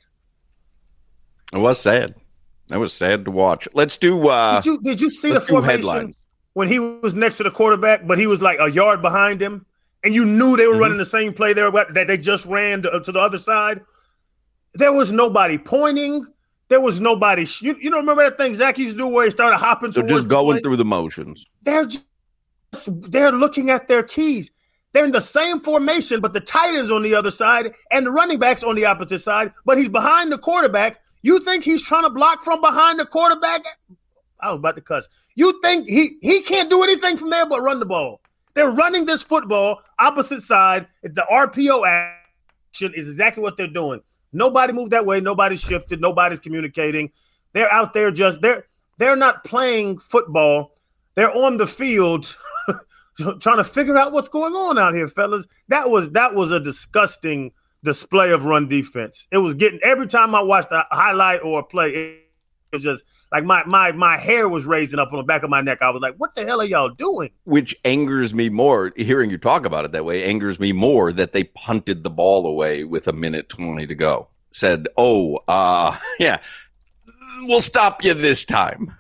It was sad. That was sad to watch. Let's do uh, – Did you, did you see the formation headlines when he was next to the quarterback, but he was like a yard behind him, and you knew they were mm-hmm. running the same play there that they just ran to, to the other side? There was nobody pointing. There was nobody. You, you don't remember that thing Zach used to do where he started hopping so towards just going the through the motions. They're just, they're looking at their keys. They're in the same formation, but the tight end's on the other side and the running back's on the opposite side, but he's behind the quarterback. You think he's trying to block from behind the quarterback? I was about to cuss. You think he, he can't do anything from there but run the ball. They're running this football opposite side. The R P O action is exactly what they're doing. Nobody moved that way. Nobody shifted. Nobody's communicating. They're out there just they're they're not playing football. They're on the field trying to figure out what's going on out here, fellas. That was that was a disgusting display of run defense. It was getting every time I watched a highlight or a play, it was just like my my my hair was raising up on the back of my neck. I was like, what the hell are y'all doing? Which angers me more, hearing you talk about it that way, angers me more that they punted the ball away with a minute twenty to go. Said, oh, uh, yeah, we'll stop you this time.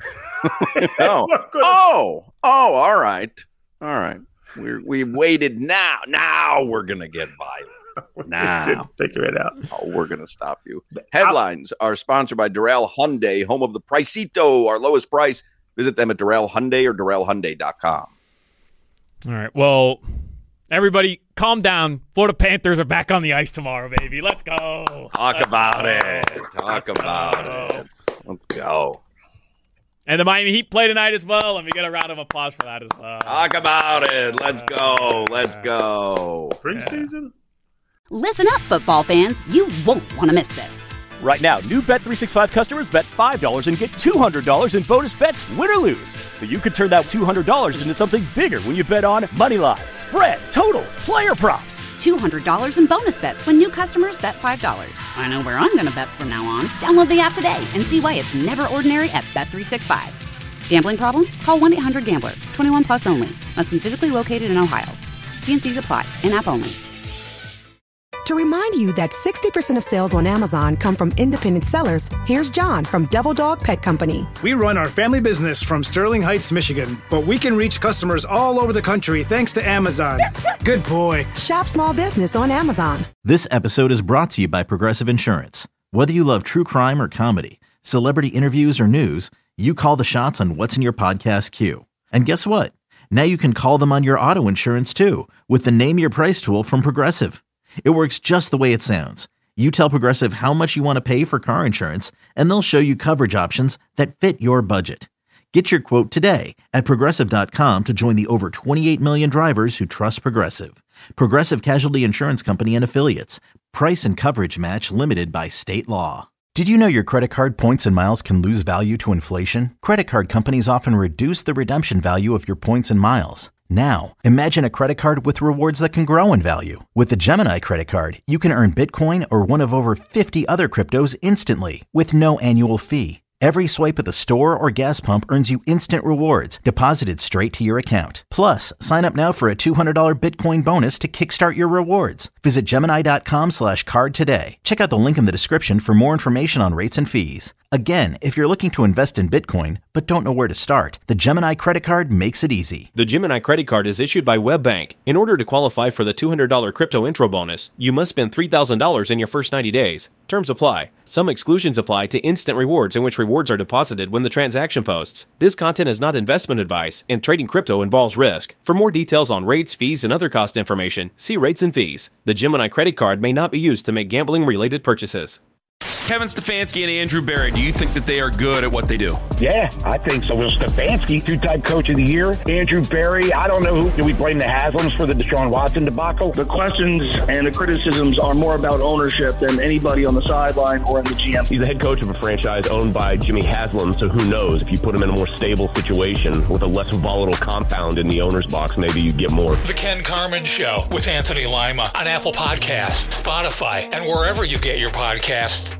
oh, oh, oh, all right. All right. We're, we waited now. Now we're going to get violent. Now. Figure it out. Oh, we're going to stop you. Headlines are sponsored by Darrell Hyundai, home of the Pricito, our lowest price. Visit them at Darrell Hyundai or Darrell Hyundai dot com. All right. Well, everybody calm down. Florida Panthers are back on the ice tomorrow, baby. Let's go. Talk Let's about go. it. Talk Let's about go. it. Let's go. And the Miami Heat play tonight as well. Let me get a round of applause for that as well. Talk about it. Let's go. Let's go. Preseason? Listen up, football fans. You won't want to miss this. Right now, new Bet three sixty-five customers bet five dollars and get two hundred dollars in bonus bets, win or lose. So you could turn that two hundred dollars into something bigger when you bet on Moneyline, spread, totals, player props. two hundred dollars in bonus bets when new customers bet five dollars. I know where I'm going to bet from now on. Download the app today and see why it's never ordinary at Bet three sixty-five. Gambling problem? Call one eight hundred gambler. twenty-one plus only. Must be physically located in Ohio. T and C's apply. In-app only. To remind you that sixty percent of sales on Amazon come from independent sellers, here's John from Devil Dog Pet Company. We run our family business from Sterling Heights, Michigan, but we can reach customers all over the country thanks to Amazon. Good boy. Shop small business on Amazon. This episode is brought to you by Progressive Insurance. Whether you love true crime or comedy, celebrity interviews or news, you call the shots on what's in your podcast queue. And guess what? Now you can call them on your auto insurance too with the Name Your Price tool from Progressive. It works just the way it sounds. You tell Progressive how much you want to pay for car insurance, and they'll show you coverage options that fit your budget. Get your quote today at Progressive dot com to join the over twenty-eight million drivers who trust Progressive. Progressive Casualty Insurance Company and Affiliates. Price and coverage match limited by state law. Did you know your credit card points and miles can lose value to inflation? Credit card companies often reduce the redemption value of your points and miles. Now, imagine a credit card with rewards that can grow in value. With the Gemini credit card, you can earn Bitcoin or one of over fifty other cryptos instantly with no annual fee. Every swipe at the store or gas pump earns you instant rewards deposited straight to your account. Plus, sign up now for a two hundred dollars Bitcoin bonus to kickstart your rewards. Visit Gemini.com slash card today. Check out the link in the description for more information on rates and fees. Again, if you're looking to invest in Bitcoin but don't know where to start, the Gemini credit card makes it easy. The Gemini credit card is issued by WebBank. In order to qualify for the two hundred dollars crypto intro bonus, you must spend three thousand dollars in your first ninety days. Terms apply. Some exclusions apply to instant rewards, in which rewards are deposited when the transaction posts. This content is not investment advice, and trading crypto involves risk. For more details on rates, fees, and other cost information, see rates and fees. The Gemini credit card may not be used to make gambling-related purchases. Kevin Stefanski and Andrew Berry, do you think that they are good at what they do? Yeah, I think so. Well, Stefanski, two-time coach of the year. Andrew Berry, I don't know who. Do we blame the Haslams for the Deshaun Watson debacle? The questions and the criticisms are more about ownership than anybody on the sideline or in the G M. He's the head coach of a franchise owned by Jimmy Haslam, so who knows? If you put him in a more stable situation with a less volatile compound in the owner's box, maybe you'd get more. The Ken Carman Show with Anthony Lima on Apple Podcasts, Spotify, and wherever you get your podcasts.